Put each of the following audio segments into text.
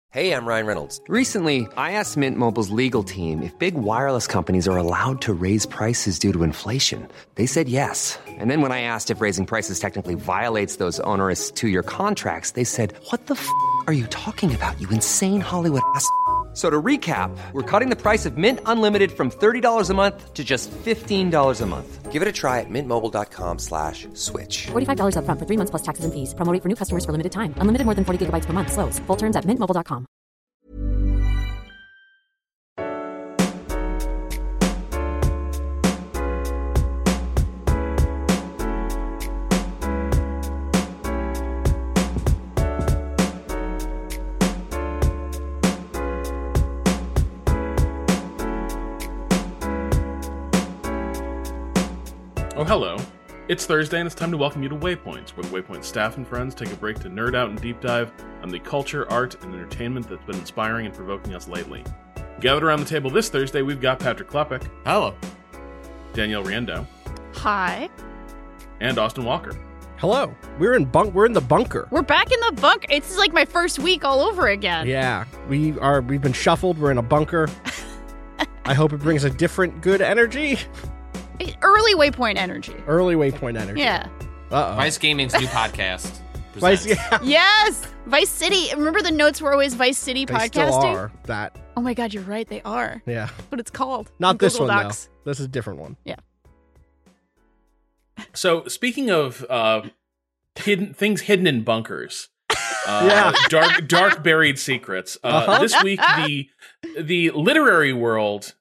Hey, I'm Ryan Reynolds. Recently, I asked Mint Mobile's legal team if big wireless companies are allowed to raise prices due to inflation. They said yes. And then when I asked if raising prices technically violates those onerous two-year contracts, they said, "What the f*** are you talking about, you insane Hollywood ass?" So to recap, we're cutting the price of Mint Unlimited from $30 a month to just $15 a month. Give it a try at mintmobile.com/switch. $45 up front for 3 months plus taxes and fees. Promo rate for new customers for limited time. Unlimited more than 40 gigabytes per month. Slows full terms at mintmobile.com. Oh, hello. It's Thursday, and it's time to welcome you to Waypoints, where the Waypoint staff and friends take a break to nerd out and deep dive on the culture, art, and entertainment that's been inspiring and provoking us lately. Gathered around the table this Thursday, we've got Patrick Klepek. Hello. Danielle Riendo. Hi. And Austin Walker. Hello. We're in the bunker. We're back in the bunker. It's like my first week all over again. Yeah. We've been shuffled. We're in a bunker. I hope it brings a different good energy. Early Waypoint energy. Early Waypoint energy. Yeah. Uh-oh. Vice Gaming's new podcast. Vice, yeah. Yes. Vice City. Remember the notes were always Vice City They podcasting? still are that. Oh my God, you're right. They are. Yeah. But it's called. Not in this Google one, Docs. though. This is a different one. Yeah. So, speaking of things hidden in bunkers, Yeah. dark buried secrets. This week, the literary world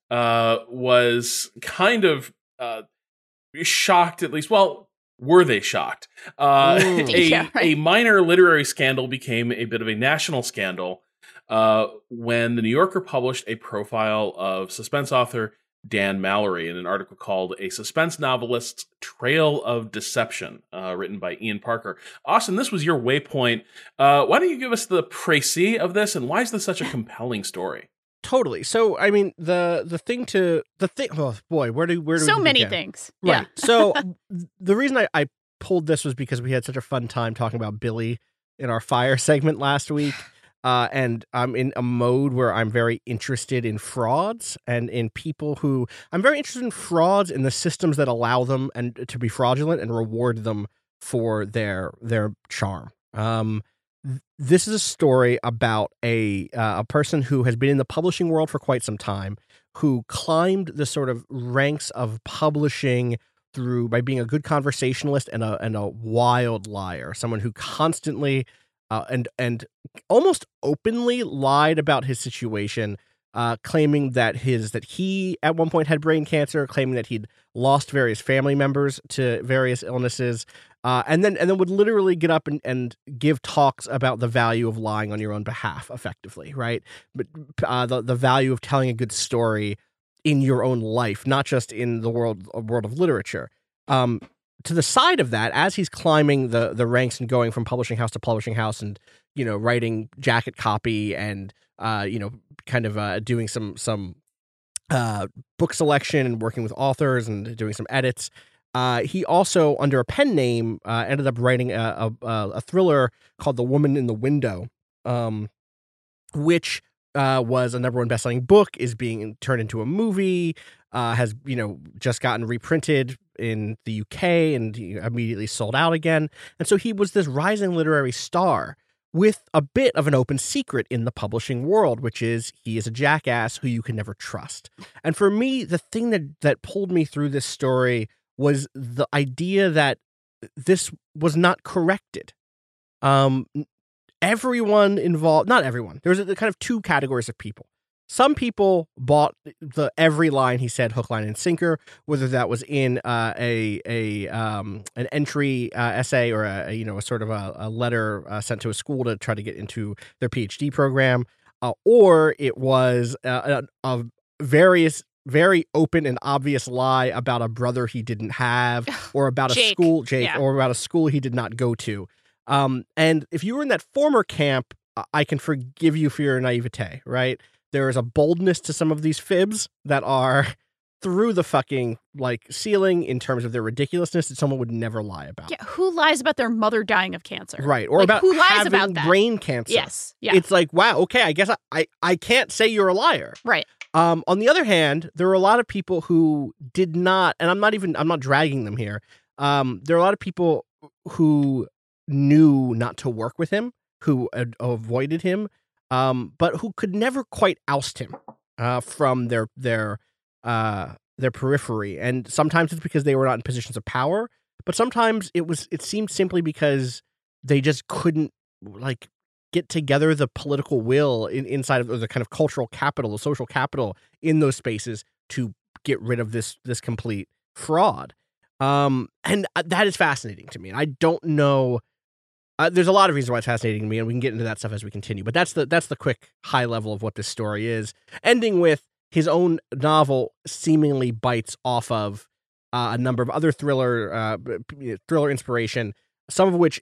was kind of shocked, at least. Well, were they shocked? Yeah, right. A minor literary scandal became a bit of a national scandal when the New Yorker published a profile of suspense author Dan Mallory in an article called "A Suspense Novelist's Trail of Deception," written by Ian Parker. Austin, this was your Waypoint. Why don't you give us the précis of this, and why is this such a compelling story? Totally. So, I mean, the thing. Oh boy, where do So we many begin? things. Right. Yeah. So the reason I pulled this was because we had such a fun time talking about Billy in our fire segment last week. And I'm in a mode where I'm very interested in frauds and in people who I'm very interested in frauds in the systems that allow them and to be fraudulent and reward them for their charm. This is a story about a person who has been in the publishing world for quite some time, who climbed the sort of ranks of publishing by being a good conversationalist and a wild liar, someone who constantly and almost openly lied about his situation, claiming that he at one point had brain cancer, claiming that he'd lost various family members to various illnesses, and then would literally get up and give talks about the value of lying on your own behalf, effectively, right? But the value of telling a good story in your own life, not just in the world of literature. To the side of that, as he's climbing the ranks and going from publishing house to publishing house, and writing jacket copy and kind of doing some book selection and working with authors and doing some edits. He also, under a pen name, ended up writing a thriller called The Woman in the Window, which was a #1 best-selling book, is being turned into a movie, has just gotten reprinted in the UK and immediately sold out again. And so he was this rising literary star with a bit of an open secret in the publishing world, which is he is a jackass who you can never trust. And for me, the thing that pulled me through this story was the idea that this was not corrected. Everyone involved, not everyone, there was a kind of two categories of people. Some people bought every line he said, hook, line, and sinker, whether that was in an entry essay or a sort of a letter sent to a school to try to get into their PhD program, or it was a very open and obvious lie about a brother he didn't have, or about Jake, or about a school he did not go to. And if you were in that former camp, I can forgive you for your naivete, right? There is a boldness to some of these fibs that are through the fucking like ceiling in terms of their ridiculousness that someone would never lie about. Yeah, who lies about their mother dying of cancer? Right. Or Like, about who lies having about that? brain cancer. Yes. Yeah. It's like, wow, okay, I guess I can't say you're a liar. right. On the other hand, there are a lot of people who did not, and I'm not dragging them here. There are a lot of people who knew not to work with him, who avoided him, but who could never quite oust him from their periphery. And sometimes it's because they were not in positions of power, but sometimes it seemed simply because they just couldn't like get together the political will inside of or the kind of cultural capital, the social capital in those spaces to get rid of this complete fraud. And that is fascinating to me. And I don't know. There's a lot of reasons why it's fascinating to me, and we can get into that stuff as we continue. But that's the quick high level of what this story is. Ending with his own novel seemingly bites off of a number of other thriller inspiration. Some of which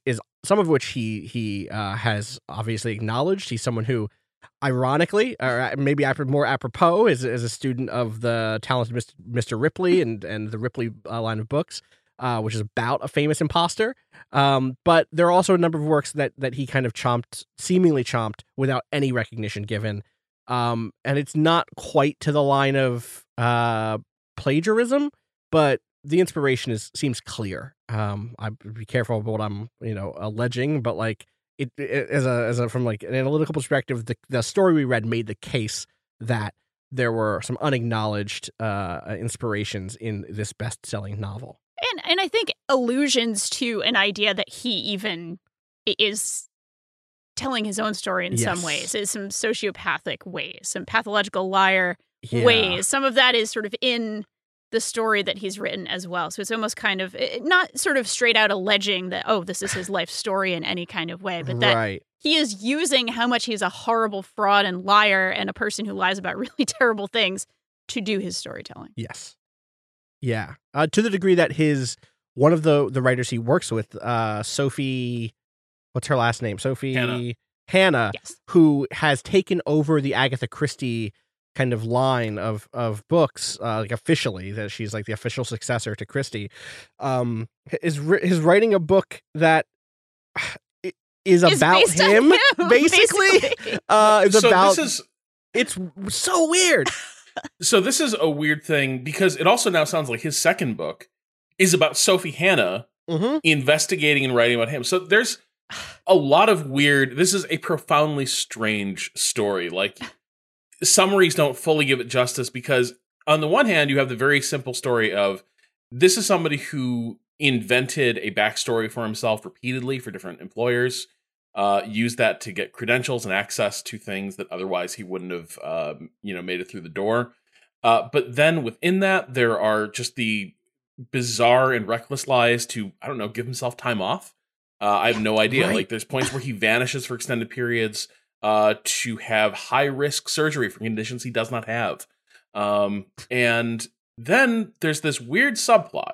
he has obviously acknowledged. He's someone who, ironically, or maybe more apropos, is a student of the talented Mr. Ripley and the Ripley line of books, which is about a famous imposter. But there are also a number of works that he kind of seemingly chomped without any recognition given. And it's not quite to the line of plagiarism, but the inspiration seems clear. I'd be careful about what I'm, alleging, but like it as a from like an analytical perspective, the story we read made the case that there were some unacknowledged inspirations in this best-selling novel. And I think allusions to an idea that he even is telling his own story in some ways, is some sociopathic ways, some pathological liar ways. Some of that is sort of in the story that he's written as well. So it's almost kind of not sort of straight out alleging that, oh, this is his life story in any kind of way, but that he is using how much he's a horrible fraud and liar and a person who lies about really terrible things to do his storytelling. Yes. Yeah. To the degree that one of the writers he works with, Sophie, what's her last name? Sophie Hannah, yes. Who has taken over the Agatha Christie kind of line of books, like officially, that she's like the official successor to Christie, is writing a book that is about him, basically. It's so weird. So this is a weird thing because it also now sounds like his second book is about Sophie Hannah investigating and writing about him. So there's a lot of weird. This is a profoundly strange story. Like, summaries don't fully give it justice because on the one hand, you have the very simple story of this is somebody who invented a backstory for himself repeatedly for different employers, used that to get credentials and access to things that otherwise he wouldn't have, made it through the door. But then within that, there are just the bizarre and reckless lies to, I don't know, give himself time off. I have no idea. Right. Like, there's points where he vanishes for extended periods to have high-risk surgery for conditions he does not have. And then there's this weird subplot.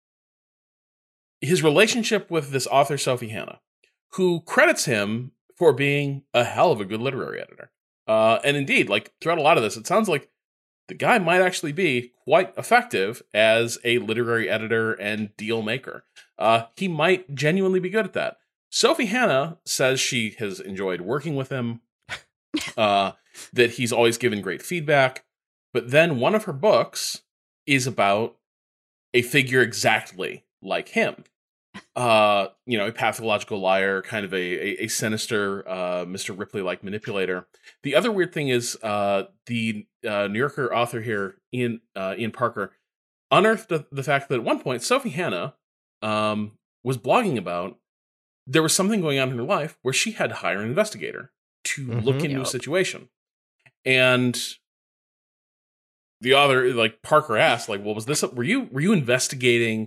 His relationship with this author, Sophie Hannah, who credits him for being a hell of a good literary editor. And indeed, like, throughout a lot of this, it sounds like the guy might actually be quite effective as a literary editor and deal maker. He might genuinely be good at that. Sophie Hannah says she has enjoyed working with him, that he's always given great feedback. But then one of her books is about a figure exactly like him. A pathological liar, kind of a sinister Mr. Ripley-like manipulator. The other weird thing is the New Yorker author here, Ian Parker, unearthed the fact that at one point Sophie Hannah was blogging about there was something going on in her life where she had to hire an investigator to look into a situation. And the author, like Parker asked, like, well, was this, were you investigating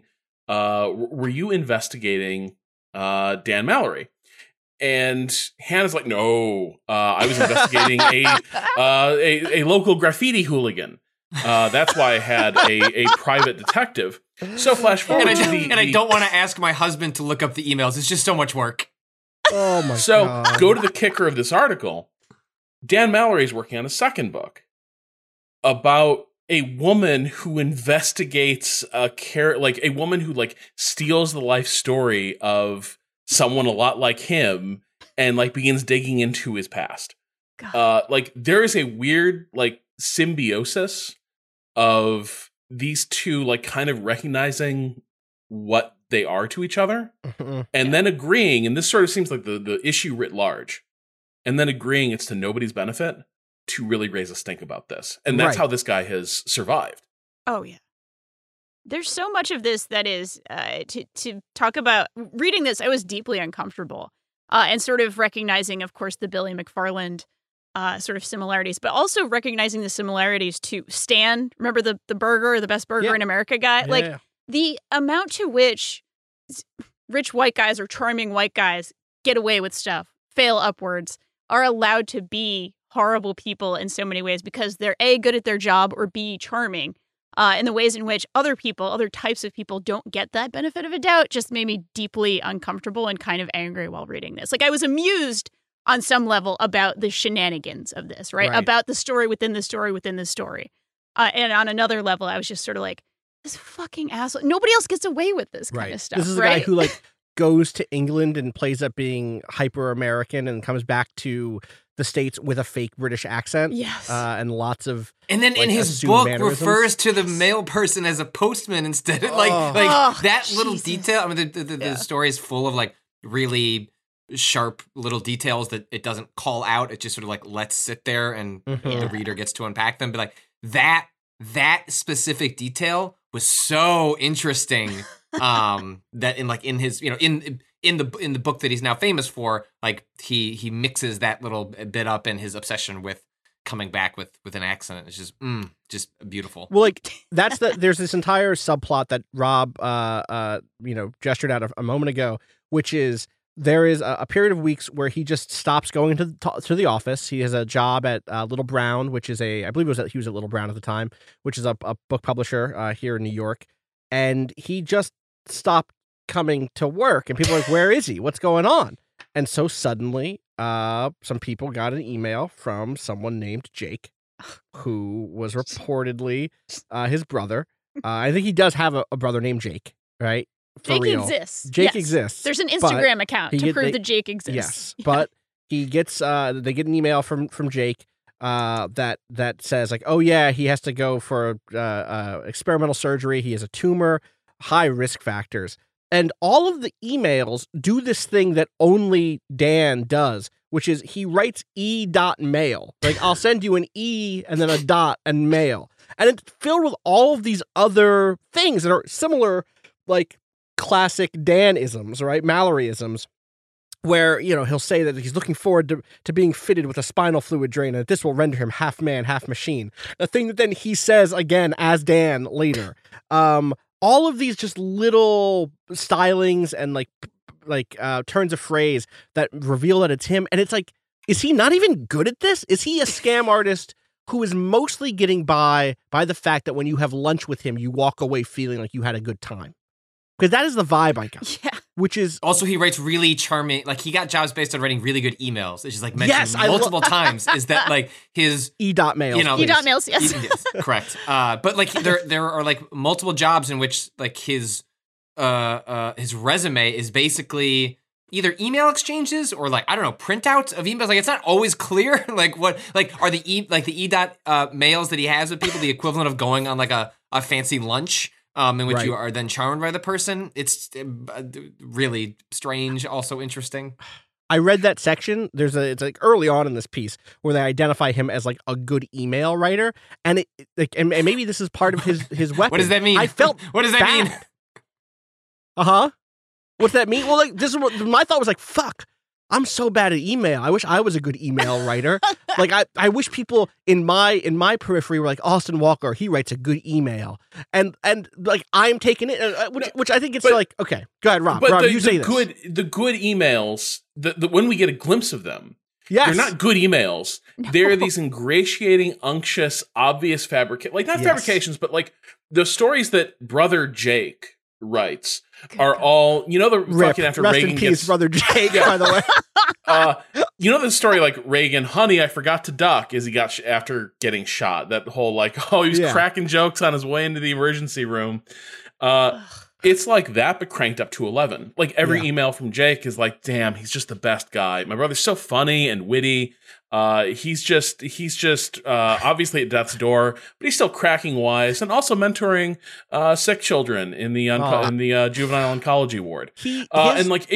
Dan Mallory? And Hannah's like, no, I was investigating a local graffiti hooligan. That's why I had a private detective. So flash forward I don't want to ask my husband to look up the emails. It's just so much work. Oh my god. So go to the kicker of this article. Dan Mallory is working on a second book about a woman who investigates a woman who like steals the life story of someone a lot like him and like begins digging into his past. Like there is a weird like symbiosis of these two like kind of recognizing what they are to each other and then agreeing, and this sort of seems like the issue writ large, and then agreeing it's to nobody's benefit to really raise a stink about this. And that's how this guy has survived. Oh, yeah. There's so much of this that is, to talk about, reading this, I was deeply uncomfortable. And sort of recognizing, of course, the Billy McFarland sort of similarities, but also recognizing the similarities to Stan. Remember the burger, the best burger in America guy? The amount to which rich white guys or charming white guys get away with stuff, fail upwards, are allowed to be horrible people in so many ways because they're A, good at their job, or B, charming. In the ways in which other people, other types of people don't get that benefit of a doubt just made me deeply uncomfortable and kind of angry while reading this. Like, I was amused on some level about the shenanigans of this, right? About the story within the story within the story. And on another level, I was just sort of like, this fucking asshole. Nobody else gets away with this kind of stuff, This is a guy who like goes to England and plays up being hyper-American and comes back to the States with a fake British accent. Yes. And lots of And then in his book refers to the male person as a postman instead. That little detail. I mean, the story is full of like really sharp little details that it doesn't call out. It just sort of like lets sit there and the reader gets to unpack them. But like that specific detail was so interesting. That in his, you know, in the book that he's now famous for, like he mixes that little bit up in his obsession with coming back with an accent. It's just beautiful. Well, like there's this entire subplot that Rob gestured at a moment ago, which is there is a period of weeks where he just stops going to the office. He has a job at Little Brown, which is I believe he was at Little Brown at the time, which is a book publisher here in New York, and he just stopped coming to work, and people are like, where is he? What's going on? And so suddenly, some people got an email from someone named Jake, who was reportedly his brother. I think he does have a brother named Jake, right? For Jake real. exists. Jake exists. There's an Instagram account to prove that Jake exists. Yes, but he gets they get an email from Jake that says like, oh yeah, he has to go for experimental surgery. He has a tumor, high risk factors. And all of the emails do this thing that only Dan does, which is he writes e.mail. Like, I'll send you an E and then a dot and mail. And it's filled with all of these other things that are similar, like classic Dan-isms, right? Mallory-isms, where, you know, he'll say that he's looking forward to being fitted with a spinal fluid drain and that this will render him half man, half machine. The thing that then he says again as Dan later. All of these just little stylings and like turns of phrase that reveal that it's him. And it's like, is he not even good at this? Is he a scam artist who is mostly getting by the fact that when you have lunch with him, you walk away feeling like you had a good time? Because that is the vibe I got. Yeah. Which is also, he writes really charming, like he got jobs based on writing really good emails. It's just like mentioned multiple times is that like his e.mails, you know, e.mails, yes. Correct. But like there are like multiple jobs in which like his resume is basically either email exchanges or like, I don't know, printouts of emails. Like it's not always clear. Like what, like are the mails that he has with people the equivalent of going on like a fancy lunch? In which you are then charmed by the person. It's really strange, also interesting. I read that section. It's like early on in this piece where they identify him as like a good email writer, and and maybe this is part of his weapon. What does that mean? I felt what does that bad. mean? What's that mean? Well, like this is what my thought was like. Fuck. I'm so bad at email. I wish I was a good email writer. Like I wish people in my periphery were like Austin Walker. He writes a good email, and like I'm taking it, which I think it's like okay. Go ahead, Rob. But Rob, you say this. The good emails. The when we get a glimpse of them, yes, they're not good emails. No. They're these ingratiating, unctuous, obvious fabrications, but like the stories that Brother Jake writes are all, you know, the fucking after Rest Reagan in peace, gets Brother Jake, by the way. You know the story, like Reagan, honey, I forgot to duck as he got after getting shot. That whole like, he was cracking jokes on his way into the emergency room. It's like that, but cranked up to 11. Like every email from Jake is like, damn, he's just the best guy. My brother's so funny and witty. He's just obviously at death's door, but he's still cracking wise and also mentoring sick children in the juvenile oncology ward. And like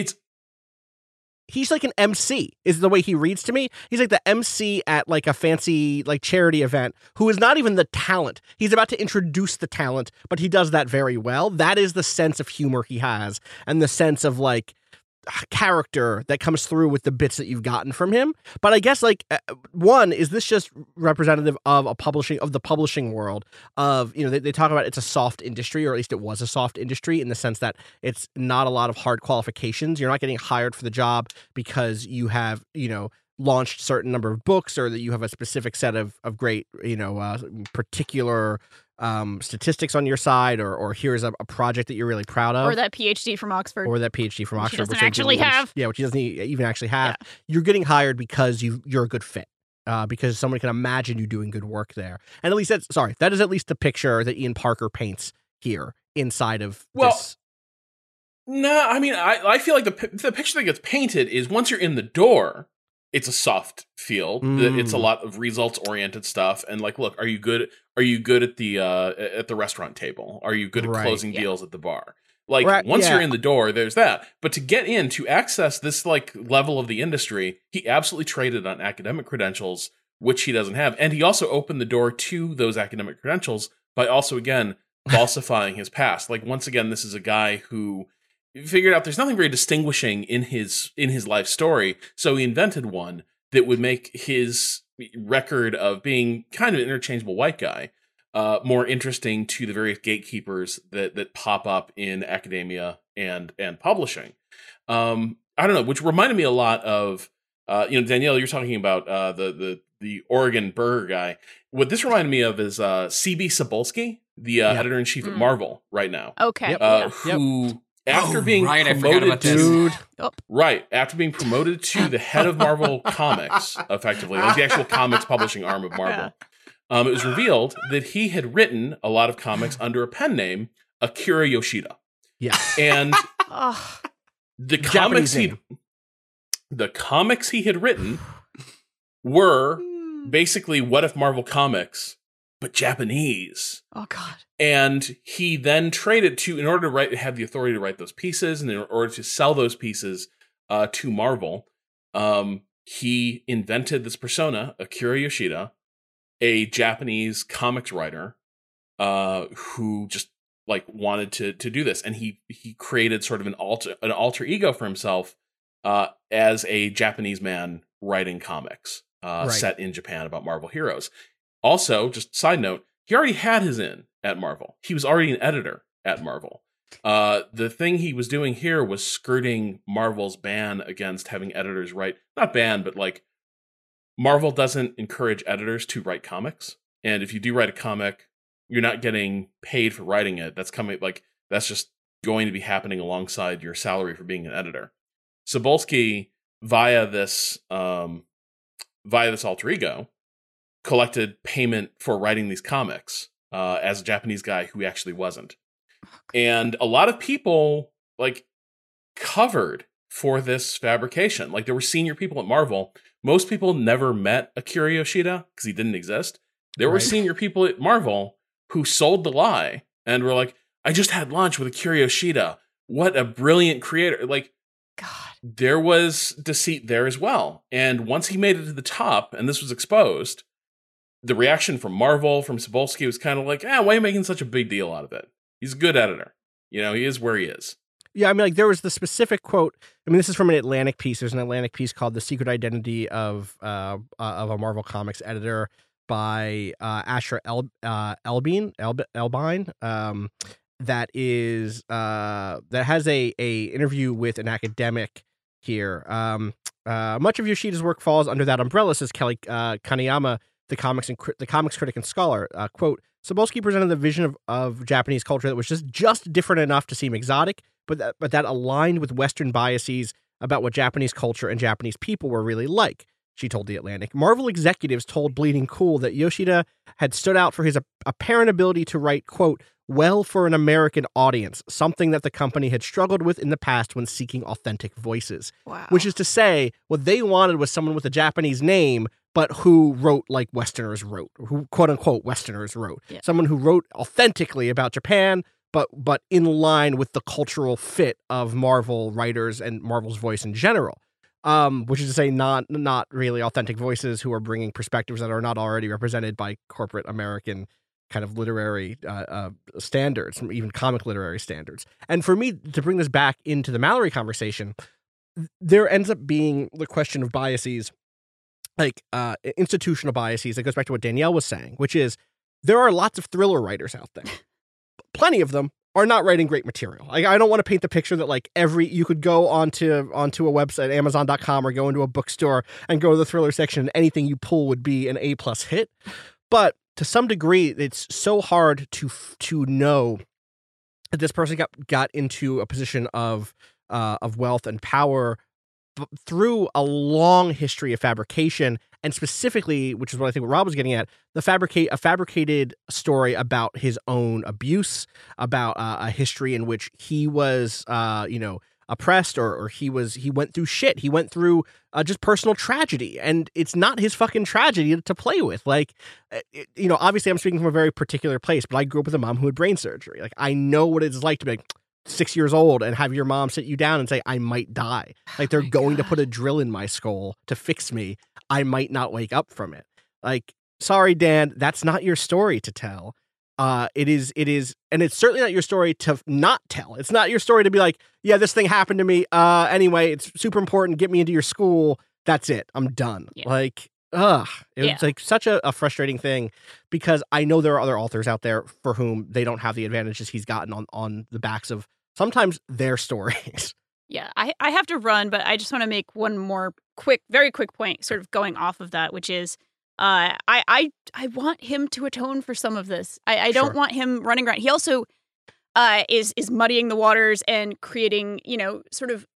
he's like an MC is the way he reads to me. He's like the MC at like a fancy like charity event who is not even the talent. He's about to introduce the talent, but he does that very well. That is the sense of humor he has and the sense of like character that comes through with the bits that you've gotten from him. But I guess like one, is this just representative of the publishing world of, they talk about it's a soft industry, or at least it was a soft industry in the sense that it's not a lot of hard qualifications. You're not getting hired for the job because you have, launched certain number of books or that you have a specific set of great, particular statistics on your side, or here's a project that you're really proud of, or that PhD from Oxford, which he doesn't actually have. Yeah, which he doesn't even actually have. Yeah. You're getting hired because you're a good fit, because someone can imagine you doing good work there. And at least that is at least the picture that Ian Parker paints here inside of this. No, I mean, I feel like the picture that gets painted is once you're in the door, it's a soft field. It's a lot of results oriented stuff. And like, look, are you good? Are you good at the restaurant table? Are you good at closing deals at the bar? Like once you're in the door, there's that. But to get in, to access this like level of the industry, he absolutely traded on academic credentials, which he doesn't have. And he also opened the door to those academic credentials by also, again, falsifying his past. Like once again, this is a guy who figured out there's nothing very distinguishing in his life story, so he invented one that would make his record of being kind of an interchangeable white guy more interesting to the various gatekeepers that pop up in academia and publishing. I don't know, which reminded me a lot of Danielle, you're talking about the Oregon Burger guy. What this reminded me of is C.B. Cebulski, the editor-in-chief at Marvel right now. Okay. Who after being promoted after being promoted to the head of Marvel Comics, effectively, like the actual comics publishing arm of Marvel, it was revealed that he had written a lot of comics under a pen name, Akira Yoshida. Yeah, and the comics he had written were basically What If Marvel Comics, but Japanese. Oh God. And he then traded in order to have the authority to write those pieces, and in order to sell those pieces to Marvel, he invented this persona, Akira Yoshida, a Japanese comics writer who just like wanted to do this. And he created sort of an alter ego for himself as a Japanese man writing comics set in Japan about Marvel heroes. Also, just side note, he already had his in at Marvel. He was already an editor at Marvel. The thing he was doing here was skirting Marvel's ban against having editors write, not ban, but like Marvel doesn't encourage editors to write comics. And if you do write a comic, you're not getting paid for writing it. That's just going to be happening alongside your salary for being an editor. Cebulski, via this alter ego, collected payment for writing these comics as a Japanese guy who actually wasn't. And a lot of people like covered for this fabrication. Like there were senior people at Marvel. Most people never met Akira Yoshida because he didn't exist. There were senior people at Marvel who sold the lie and were like, I just had lunch with Akira Yoshida. What a brilliant creator. Like, God. There was deceit there as well. And once he made it to the top and this was exposed, the reaction from Marvel, from Cebulski was kind of like, why are you making such a big deal out of it? He's a good editor. He is where he is. Yeah, I mean, like there was the specific quote. I mean, this is from an Atlantic piece. There's an Atlantic piece called "The Secret Identity of a Marvel Comics Editor" by Asher Elbine. That has a interview with an academic here. Much of Yoshida's work falls under that umbrella, says Kelly Kaneyama, the comics critic and scholar. Quote, Cebulski presented the vision of Japanese culture that was just different enough to seem exotic, but that aligned with Western biases about what Japanese culture and Japanese people were really like, she told The Atlantic. Marvel executives told Bleeding Cool that Yoshida had stood out for his apparent ability to write, quote, well for an American audience, something that the company had struggled with in the past when seeking authentic voices. Wow. Which is to say, what they wanted was someone with a Japanese name, but who wrote like Westerners wrote, who quote unquote Westerners wrote. Yeah. Someone who wrote authentically about Japan, but in line with the cultural fit of Marvel writers and Marvel's voice in general. Which is to say, not really authentic voices who are bringing perspectives that are not already represented by corporate American kind of literary standards, even comic literary standards. And for me, to bring this back into the Mallory conversation, there ends up being the question of biases, like institutional biases. That goes back to what Danielle was saying, which is there are lots of thriller writers out there. Plenty of them are not writing great material. Like, I don't want to paint the picture that like you could go onto a website, Amazon.com, or go into a bookstore and go to the thriller section and anything you pull would be an A+ hit. But to some degree, it's so hard to know that this person got into a position of wealth and power through a long history of fabrication, and specifically, which is what I think what Rob was getting at, a fabricated story about his own abuse, about a history in which he was, oppressed, or he went through shit. He went through just personal tragedy, and it's not his fucking tragedy to play with. Like, obviously I'm speaking from a very particular place, but I grew up with a mom who had brain surgery. Like, I know what it's like to be like 6 years old and have your mom sit you down and say, I might die. Like, they're going to put a drill in my skull to fix me. I might not wake up from it. Like, sorry, Dan, that's not your story to tell. It is, and it's certainly not your story to not tell. It's not your story to be like, yeah, this thing happened to me. Anyway, it's super important. Get me into your school. That's it. I'm done. Yeah. Like, it's like such a frustrating thing, because I know there are other authors out there for whom they don't have the advantages he's gotten on the backs of sometimes their stories. Yeah, I have to run, but I just want to make one more very quick point, sort of going off of that, which is I want him to atone for some of this. I don't want him running around. He also is muddying the waters and creating, sort of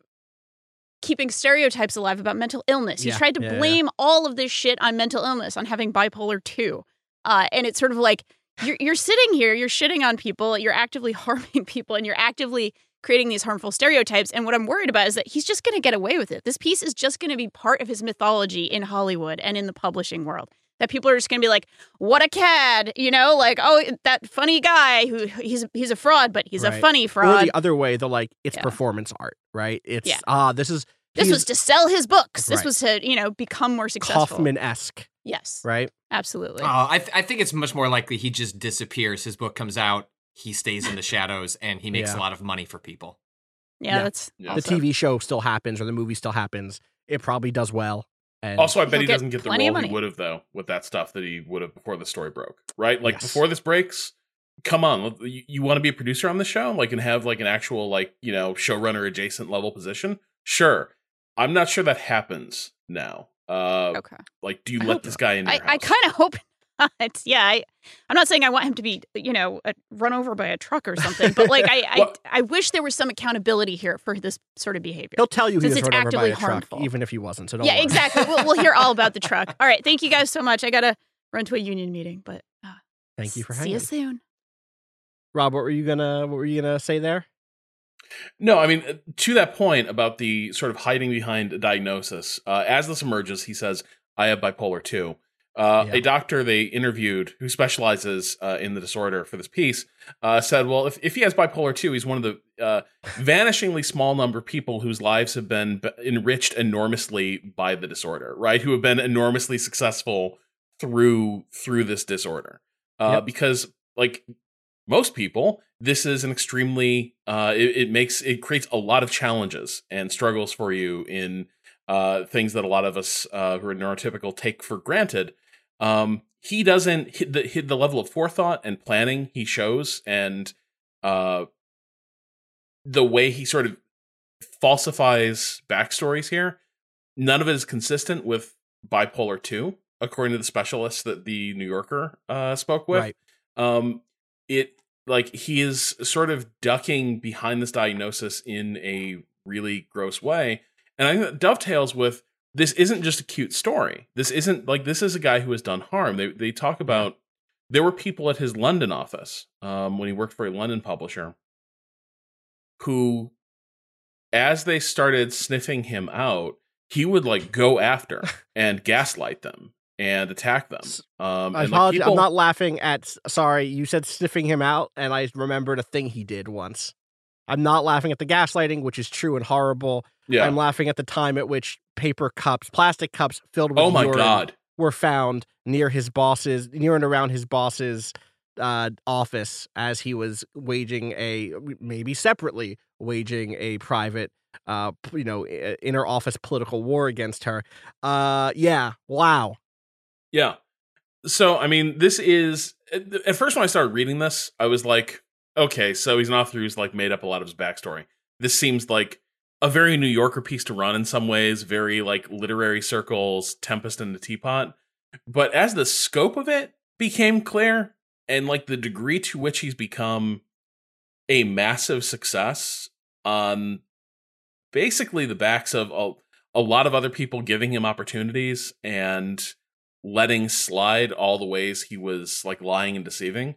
keeping stereotypes alive about mental illness. He's tried to blame all of this shit on mental illness, on having bipolar 2. And it's sort of like, you're sitting here, you're shitting on people, you're actively harming people, and you're actively creating these harmful stereotypes. And what I'm worried about is that he's just going to get away with it. This piece is just going to be part of his mythology in Hollywood and in the publishing world. That people are just going to be like, what a cad, like, oh, that funny guy who he's a fraud, but he's a funny fraud. Or the other way, they're like, it's performance art, right? It's, this was to sell his books. This was to, become more successful. Kaufman-esque. Yes. Right? Absolutely. I think it's much more likely he just disappears. His book comes out, he stays in the shadows, and he makes a lot of money for people. Yeah, that's the TV show still happens, or the movie still happens. It probably does well. And also, I bet he doesn't get the role he would have, though, with that stuff that he would have before the story broke. Right? Like, before this breaks, come on, you want to be a producer on the show? Like, and have, like, an actual, like, showrunner adjacent level position? Sure. I'm not sure that happens now. Okay. Like, do you let this guy in your house? I kind of hope not. Yeah, I'm not saying I want him to be, run over by a truck or something, but like, I wish there was some accountability here for this sort of behavior. He'll tell you he was run over by a truck, even if he wasn't. So don't worry. Exactly. We'll hear all about the truck. All right. Thank you guys so much. I got to run to a union meeting, but thank you for hanging. See you soon. Rob, what were you gonna say there? No, I mean, to that point about the sort of hiding behind a diagnosis, as this emerges, he says, I have bipolar 2. A doctor they interviewed who specializes in the disorder for this piece said, well, if he has bipolar 2, he's one of the vanishingly small number of people whose lives have been enriched enormously by the disorder, right? Who have been enormously successful through this disorder. Because, like most people, this is an extremely it creates a lot of challenges and struggles for you in things that a lot of us who are neurotypical take for granted. He doesn't hit the level of forethought and planning he shows, and the way he sort of falsifies backstories here. None of it is consistent with bipolar 2, according to the specialists that the New Yorker spoke with. Right. He is sort of ducking behind this diagnosis in a really gross way. And I think that dovetails with, this isn't just a cute story. This isn't like, this is a guy who has done harm. They talk about, there were people at his London office when he worked for a London publisher who, as they started sniffing him out, he would like go after and gaslight them and attack them. I apologize. I'm not laughing at, sorry, you said sniffing him out, and I remembered a thing he did once. I'm not laughing at the gaslighting, which is true and horrible. Yeah. I'm laughing at the time at which plastic cups filled with urine were found near and around his boss's office as he was waging a private inner office political war against her. Yeah. Wow. Yeah. So, I mean, this is, at first when I started reading this, I was like, okay, so he's an author who's like made up a lot of his backstory. This seems like a very New Yorker piece to run in some ways, very like literary circles, Tempest in the Teapot. But as the scope of it became clear, and like the degree to which he's become a massive success on basically the backs of a lot of other people giving him opportunities and letting slide all the ways he was like lying and deceiving,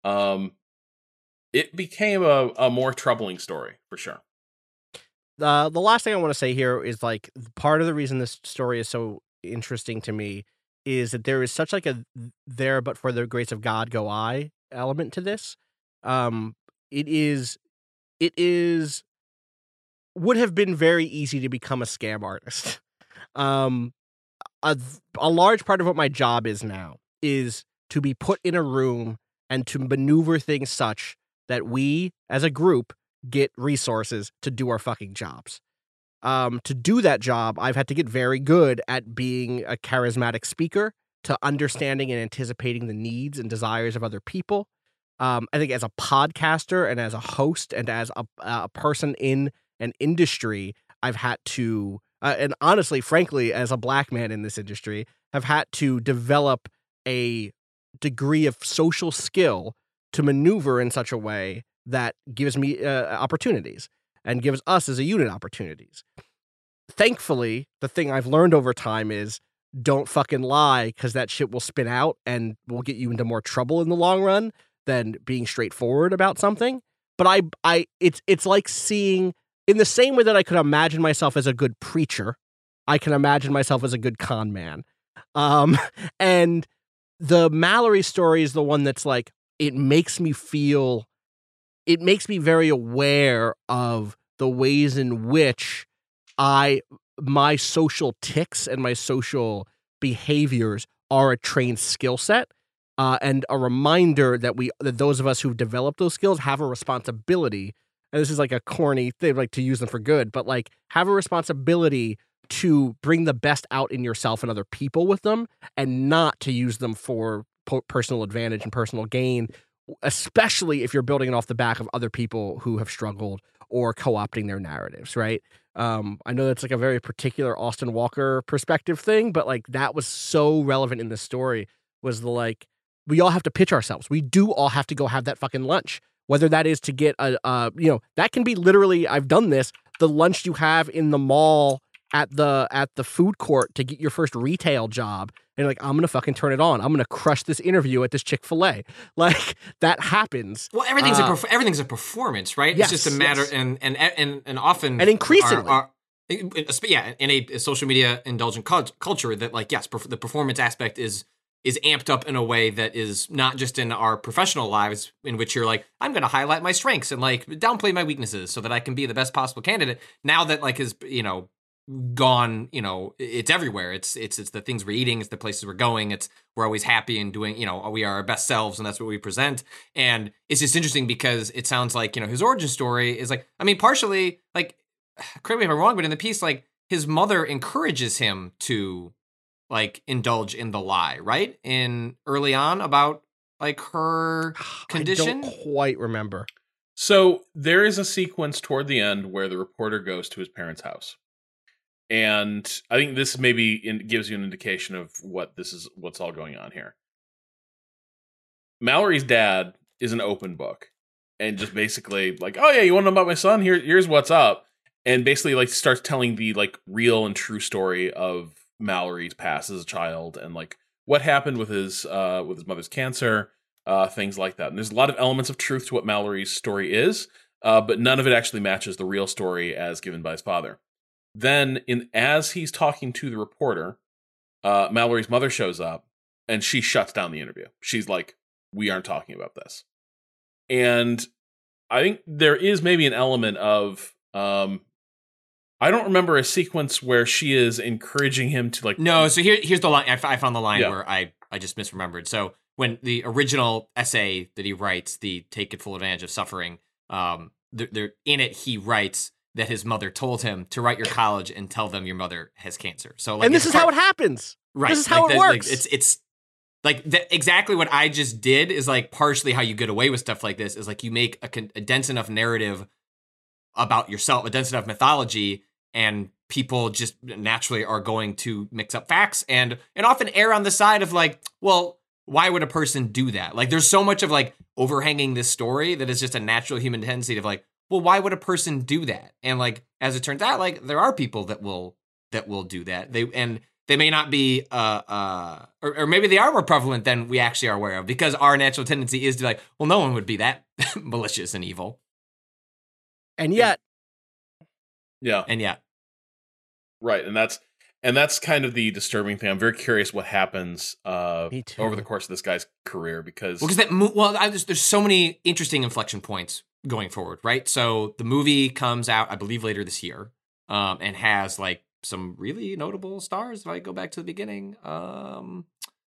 it became a more troubling story for sure. The last thing I want to say here is like part of the reason this story is so interesting to me is that there is such like a there but for the grace of God go I element to this. It is would have been very easy to become a scam artist. A large part of what my job is now is to be put in a room and to maneuver things such that we as a group get resources to do our fucking jobs. To do that job, I've had to get very good at being a charismatic speaker, to understanding and anticipating the needs and desires of other people. I think as a podcaster and as a host and as a person in an industry, I've had to, and honestly, frankly, as a black man in this industry, have had to develop a degree of social skill to maneuver in such a way that gives me opportunities and gives us as a unit opportunities. Thankfully, the thing I've learned over time is don't fucking lie, because that shit will spin out and will get you into more trouble in the long run than being straightforward about something. But it's like seeing, in the same way that I could imagine myself as a good preacher, I can imagine myself as a good con man. And the Mallory story is the one that's like, it makes me very aware of the ways in which my social tics and my social behaviors are a trained skill set, and a reminder that those of us who've developed those skills have a responsibility. And this is like a corny thing, like to use them for good, but like have a responsibility to bring the best out in yourself and other people with them, and not to use them for personal advantage and personal gain, especially if you're building it off the back of other people who have struggled or co-opting their narratives, right? I know that's like a very particular Austin Walker perspective thing, but like that was so relevant in this story, was the like, we all have to pitch ourselves. We do all have to go have that fucking lunch, whether that is to get that can be literally, I've done this, the lunch you have in the mall at the food court to get your first retail job. And you're like, I'm going to fucking turn it on. I'm going to crush this interview at this Chick-fil-A. Like, that happens. Well, everything's a performance, right? Yes, it's just a matter, yes. and often, and increasingly, in a social media indulgent culture, that like, yes, the performance aspect is amped up in a way that is not just in our professional lives, in which you're like, I'm going to highlight my strengths and like downplay my weaknesses so that I can be the best possible candidate. Now that like is gone, it's everywhere. It's the things we're eating, it's the places we're going, we're always happy and doing, we are our best selves, and that's what we present. And it's just interesting because it sounds like, his origin story is like, I mean, partially, like, correct me if I'm wrong, but in the piece, like, his mother encourages him to like indulge in the lie, right? In early on about like her condition. I don't quite remember. So there is a sequence toward the end where the reporter goes to his parents' house. And I think this maybe gives you an indication of what's all going on here. Mallory's dad is an open book and just basically like, oh yeah, you want to know about my son? Here's what's up. and basically like starts telling the like real and true story of Mallory's past as a child and like what happened with his mother's cancer, things like that. And there's a lot of elements of truth to what Mallory's story is, but none of it actually matches the real story as given by his father. Then, as he's talking to the reporter, Mallory's mother shows up and she shuts down the interview. She's like, "We aren't talking about this." And I think there is maybe an element of I don't remember a sequence where she is encouraging him to like. No, so here's the line. I found the line where I just misremembered. So when the original essay that he writes, the "Take It Full Advantage of Suffering," they're in it. He writes that his mother told him to write your college and tell them your mother has cancer. So like, and this is how it happens. Right, this is how it works. Like, it's like exactly what I just did is like partially how you get away with stuff like this is like you make a dense enough narrative about yourself, a dense enough mythology, and people just naturally are going to mix up facts and often err on the side of like, well, why would a person do that? Like there's so much of like overhanging this story that is just a natural human tendency of like, well, why would a person do that? And like, as it turns out, like there are people that will do that. They may not be, or maybe they are more prevalent than we actually are aware of because our natural tendency is to be like, well, no one would be that malicious and evil. And yet. Yeah. And yet. Right. And that's kind of the disturbing thing. I'm very curious what happens over the course of this guy's career because there's so many interesting inflection points going forward, right? So the movie comes out, I believe, later this year, and has like some really notable stars. If I go back to the beginning, I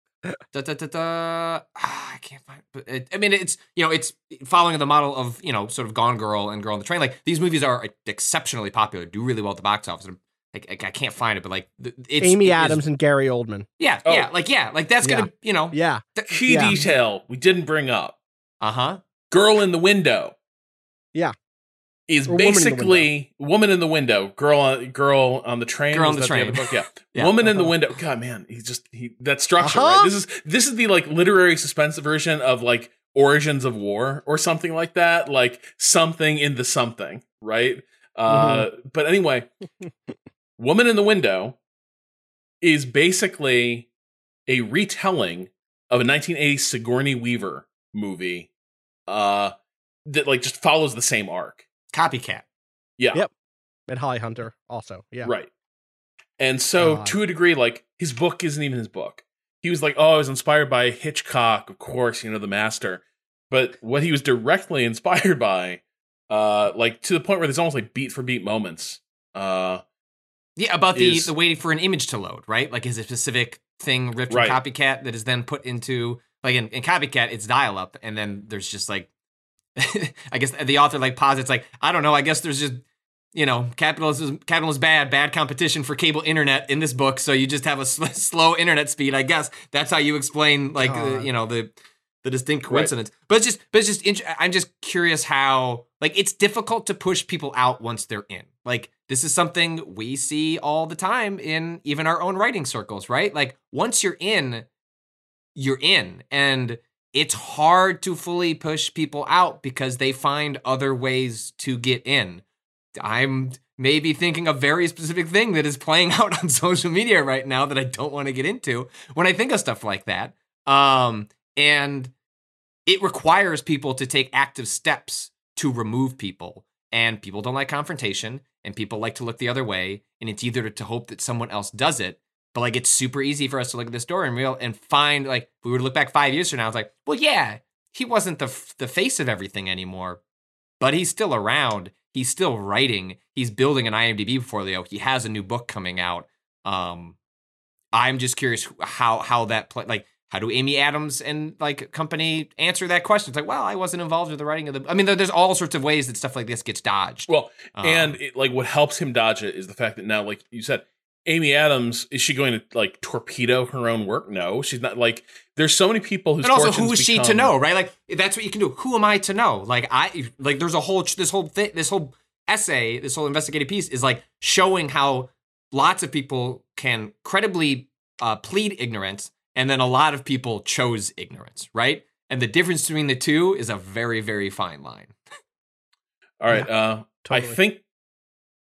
can't find. But it's it's following the model of sort of Gone Girl and Girl on the Train. Like these movies are exceptionally popular, do really well at the box office. I can't find it, but like it's Amy Adams and Gary Oldman. Yeah, like that's gonna key detail we didn't bring up. Girl in the Window. Yeah. Is basically Woman in the Window. Girl on the Train. Girl on the Train. Yeah. Woman in the Window. God, man, that structure, right? This is the like literary suspense version of like Origins of War or something like that. Like something in the something, right? But anyway, Woman in the Window is basically a retelling of a 1980 Sigourney Weaver movie that like just follows the same arc. Copycat. Yeah. Yep. And Holly Hunter also. Yeah. Right. And so to a degree, like his book isn't even his book. He was like, I was inspired by Hitchcock, of course, the master. But what he was directly inspired by, like to the point where there's almost like beat for beat moments. About the waiting for an image to load, right? Like is a specific thing ripped from Copycat that is then put into like in Copycat, it's dial up, and then there's just like I guess the author like posits like, I don't know, I guess there's just capital is bad competition for cable internet in this book, so you just have a slow internet speed. I guess that's how you explain like the distinct coincidence. Right. But it's just I'm just curious how like it's difficult to push people out once they're in. Like this is something we see all the time in even our own writing circles, right? Like once you're in, and it's hard to fully push people out because they find other ways to get in. I'm maybe thinking a very specific thing that is playing out on social media right now that I don't want to get into when I think of stuff like that. And it requires people to take active steps to remove people. And people don't like confrontation, and people like to look the other way. And it's either to hope that someone else does it, but like it's super easy for us to look at this story and find like if we were to look back 5 years from now, it's like, well, yeah, he wasn't the face of everything anymore, but he's still around. He's still writing. He's building an IMDb portfolio. He has a new book coming out. I'm just curious how that play. Like, how do Amy Adams and like company answer that question? It's like, well, I wasn't involved with the writing of the. I mean, there's all sorts of ways that stuff like this gets dodged. Well, like what helps him dodge it is the fact that now, like you said, Amy Adams, is she going to like torpedo her own work? No, she's not. Like, there's so many people whose and also who is she to know, right? Like, that's what you can do. Who am I to know? Like, there's a whole this whole essay, this whole investigative piece is like showing how lots of people can credibly plead ignorance, and then a lot of people chose ignorance, right? And the difference between the two is a very, very fine line. All right, totally.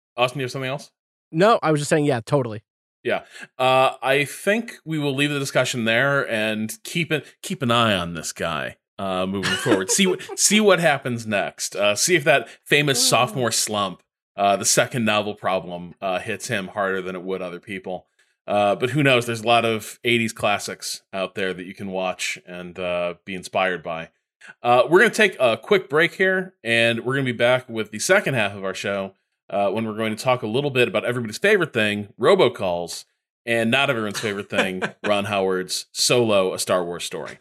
Austin, you have something else? No, I was just saying, yeah, totally. Yeah. I think we will leave the discussion there and keep an eye on this guy moving forward. See what happens next. See if that famous sophomore slump, the second novel problem, hits him harder than it would other people. But who knows? There's a lot of 80s classics out there that you can watch and be inspired by. We're going to take a quick break here, and we're going to be back with the second half of our show when we're going to talk a little bit about everybody's favorite thing, robocalls, and not everyone's favorite thing, Ron Howard's Solo, A Star Wars Story.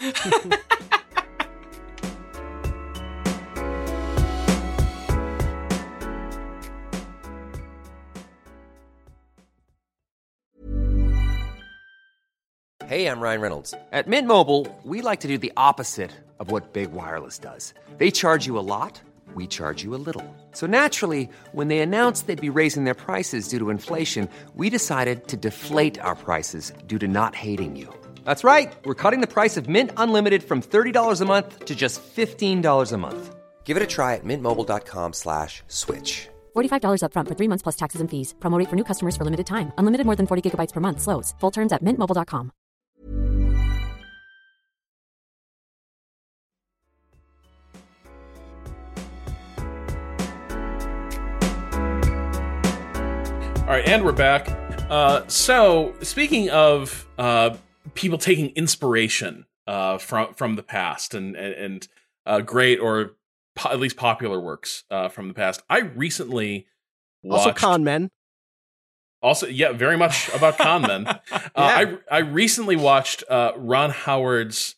Hey, I'm Ryan Reynolds. At Mint Mobile, we like to do the opposite of what Big Wireless does. They charge you a lot, we charge you a little. So naturally, when they announced they'd be raising their prices due to inflation, we decided to deflate our prices due to not hating you. That's right. We're cutting the price of Mint Unlimited from $30 a month to just $15 a month. Give it a try at mintmobile.com/switch. $45 up front for 3 months plus taxes and fees. Promo rate for new customers for limited time. Unlimited more than 40 gigabytes per month. Slows full terms at mintmobile.com. All right, and we're back. So, speaking of people taking inspiration from the past and great or at least popular works from the past, I recently watched... Also con men. Also, yeah, very much about con men. Yeah. I recently watched Ron Howard's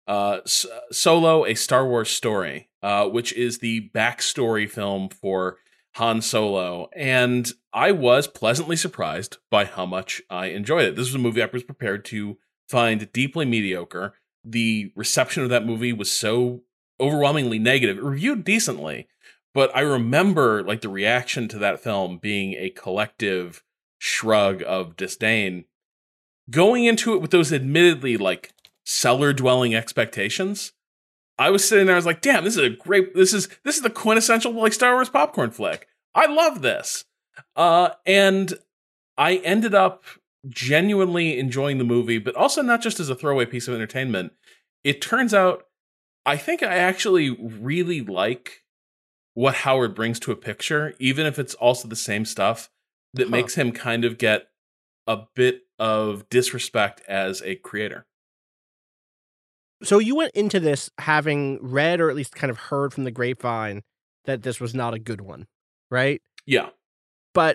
Solo, A Star Wars Story, which is the backstory film for Han Solo, and I was pleasantly surprised by how much I enjoyed it. This was a movie I was prepared to find deeply mediocre. The reception of that movie was so overwhelmingly negative. It reviewed decently, but I remember like the reaction to that film being a collective shrug of disdain. Going into it with those admittedly like cellar-dwelling expectations, I was sitting there, I was like, damn, this is the quintessential like Star Wars popcorn flick. I love this. And I ended up genuinely enjoying the movie, but also not just as a throwaway piece of entertainment. It turns out I think I actually really like what Howard brings to a picture, even if it's also the same stuff that makes him kind of get a bit of disrespect as a creator. So you went into this having read or at least kind of heard from the grapevine that this was not a good one, right? Yeah. But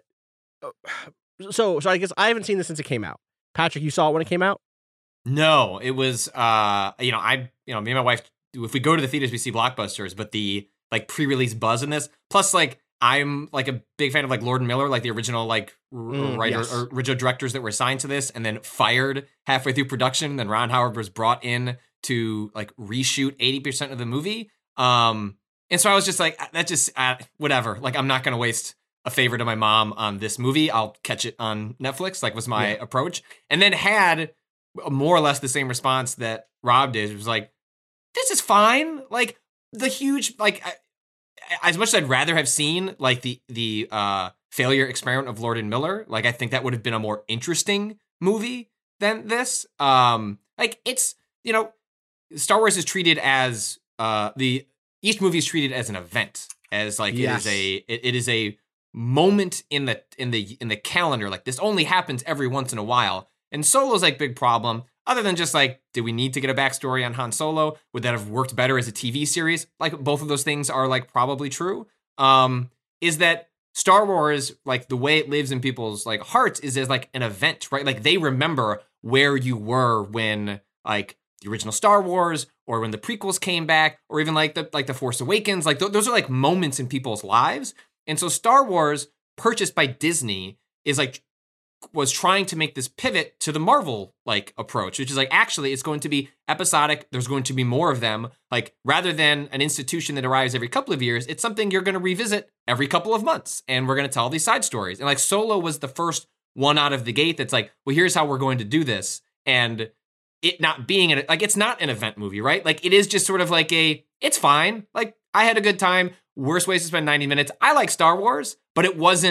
so I guess I haven't seen this since it came out. Patrick, you saw it when it came out? No, it was me and my wife, if we go to the theaters, we see blockbusters, but the like pre-release buzz in this, plus like I'm like a big fan of like Lord and Miller, like the original like writers or original directors that were assigned to this and then fired halfway through production. Then Ron Howard was brought in to like reshoot 80% of the movie. And so I was just like, that just whatever. Like I'm not going to waste a favor to my mom on this movie. I'll catch it on Netflix. Like was my approach, and then had more or less the same response that Rob did. It was like, this is fine. Like the huge like. As much as I'd rather have seen like the failure experiment of Lord and Miller, like I think that would have been a more interesting movie than this. Like it's, you know, Star Wars is treated as each movie is treated as an event, as like it is a moment in the calendar. Like this only happens every once in a while. And Solo's like big problem. Other than just like, did we need to get a backstory on Han Solo? Would that have worked better as a TV series? Like both of those things are like probably true. Is that Star Wars, like the way it lives in people's like hearts is as like an event, right? Like they remember where you were when like the original Star Wars or when the prequels came back or even like the Force Awakens. Like those are like moments in people's lives. And so Star Wars purchased by Disney was trying to make this pivot to the Marvel like approach, which is like, actually it's going to be episodic. There's going to be more of them. Like rather than an institution that arrives every couple of years, it's something you're going to revisit every couple of months. And we're going to tell these side stories. And like Solo was the first one out of the gate. That's like, well, here's how we're going to do this. And it not being it's not an event movie, right? Like it is just sort of like it's fine. Like I had a good time. Worst ways to spend 90 minutes. I like Star Wars, but it wasn't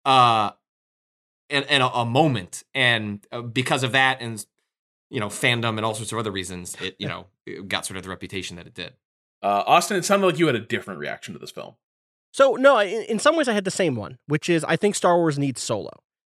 and a moment, and because of that, and fandom and all sorts of other reasons, it it got sort of the reputation that it did. Austin, it sounded like you had a different reaction to this film. So no, in some ways I had the same one, which is I think Star Wars needs Solo.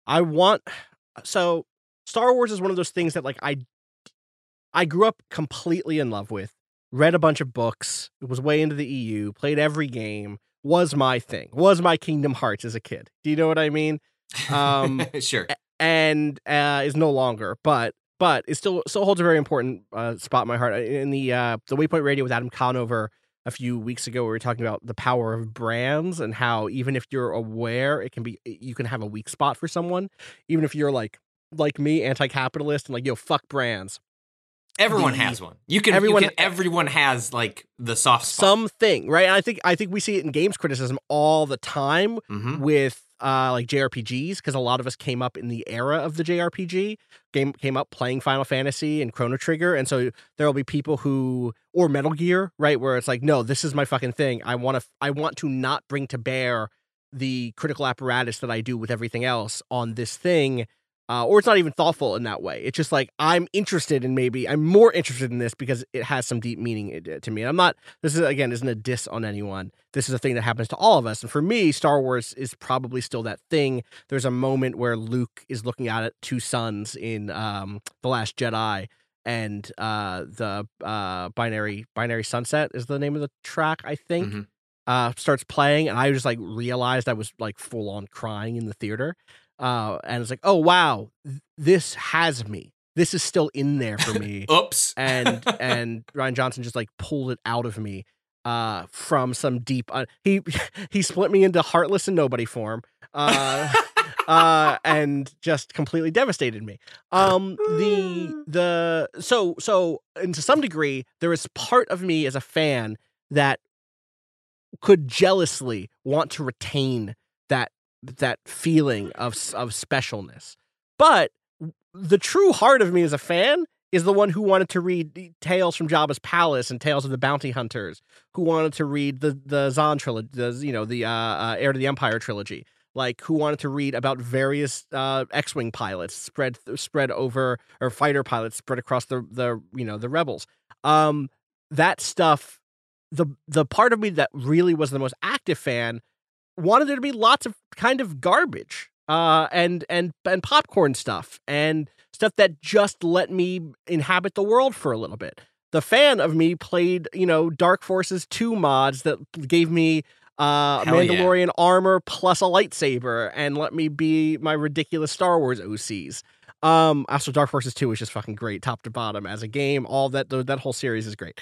So Star Wars is one of those things that like I grew up completely in love with, read a bunch of books, was way into the EU, played every game, was my thing, was my Kingdom Hearts as a kid. Do you know what I mean? Sure. And is no longer, but it still holds a very important spot in my heart. In the Waypoint Radio with Adam Conover a few weeks ago, we were talking about the power of brands and how even if you're aware, you can have a weak spot for someone, even if you're like me, anti-capitalist and like, yo, fuck brands. Everyone has one. Everyone has like the soft spot. Something, right? And I think we see it in games criticism all the time with like JRPGs, because a lot of us came up in the era of the JRPG, came up playing Final Fantasy and Chrono Trigger, and so there will be people or Metal Gear, right, where it's like, no, this is my fucking thing. I want to not bring to bear the critical apparatus that I do with everything else on this thing. Or it's not even thoughtful in that way. It's just like, I'm more interested in this because it has some deep meaning to me. And this isn't a diss on anyone. This is a thing that happens to all of us. And for me, Star Wars is probably still that thing. There's a moment where Luke is looking at two suns in The Last Jedi, and the Binary Sunset is the name of the track, I think, starts playing. And I just like realized I was like full on crying in the theater. And it's like, oh wow, this has me. This is still in there for me. Oops. And Rian Johnson just like pulled it out of me from some deep. He split me into Heartless and Nobody form. And just completely devastated me. So and to some degree, there is part of me as a fan that could jealously want to retain that feeling of specialness. But the true heart of me as a fan is the one who wanted to read Tales from Jabba's Palace and Tales of the Bounty Hunters, who wanted to read the Zahn trilogy, the Heir to the Empire trilogy, like who wanted to read about various X-Wing pilots spread over, or fighter pilots spread across the rebels. That stuff, the part of me that really was the most active fan wanted there to be lots of kind of garbage and popcorn stuff and stuff that just let me inhabit the world for a little bit. The fan of me played, Dark Forces 2 mods that gave me Mandalorian armor plus a lightsaber and let me be my ridiculous Star Wars OCs. Also, Dark Forces 2 is just fucking great, top to bottom as a game. All that whole series is great.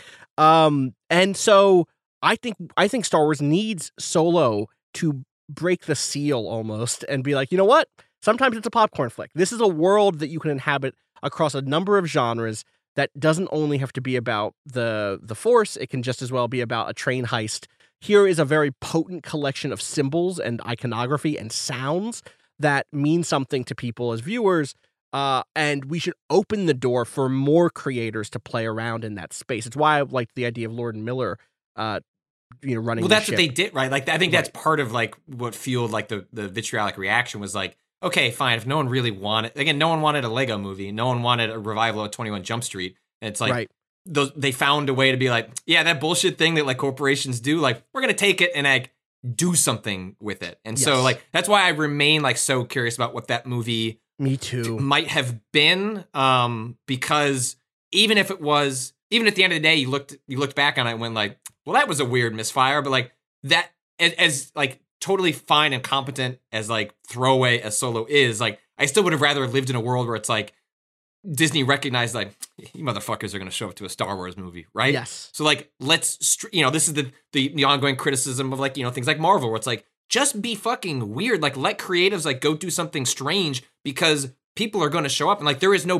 And so I think Star Wars needs Solo to break the seal almost and be like, you know what? Sometimes it's a popcorn flick. This is a world that you can inhabit across a number of genres that doesn't only have to be about the Force. It can just as well be about a train heist. Here is a very potent collection of symbols and iconography and sounds that mean something to people as viewers. And we should open the door for more creators to play around in that space. It's why I liked the idea of Lord and Miller running. Well, that's what they did, right? Like, I think that's part of like what fueled like the vitriolic reaction was like, okay, fine. If no one really no one wanted a Lego movie. No one wanted a revival of 21 Jump Street. And it's like, they found a way to be like, yeah, that bullshit thing that like corporations do, like we're going to take it and like do something with it. And so like, that's why I remain like so curious about what that movie Me too. might have been. Because even at the end of the day, you looked back on it and went like, well, that was a weird misfire, but like that as like totally fine and competent as like throwaway as Solo is, like I still would have rather lived in a world where it's like Disney recognized like, you motherfuckers are going to show up to a Star Wars movie, right? Yes. So like, let's, this is the ongoing criticism of like, things like Marvel where it's like, just be fucking weird. Like let creatives like go do something strange because people are going to show up. And like, there is no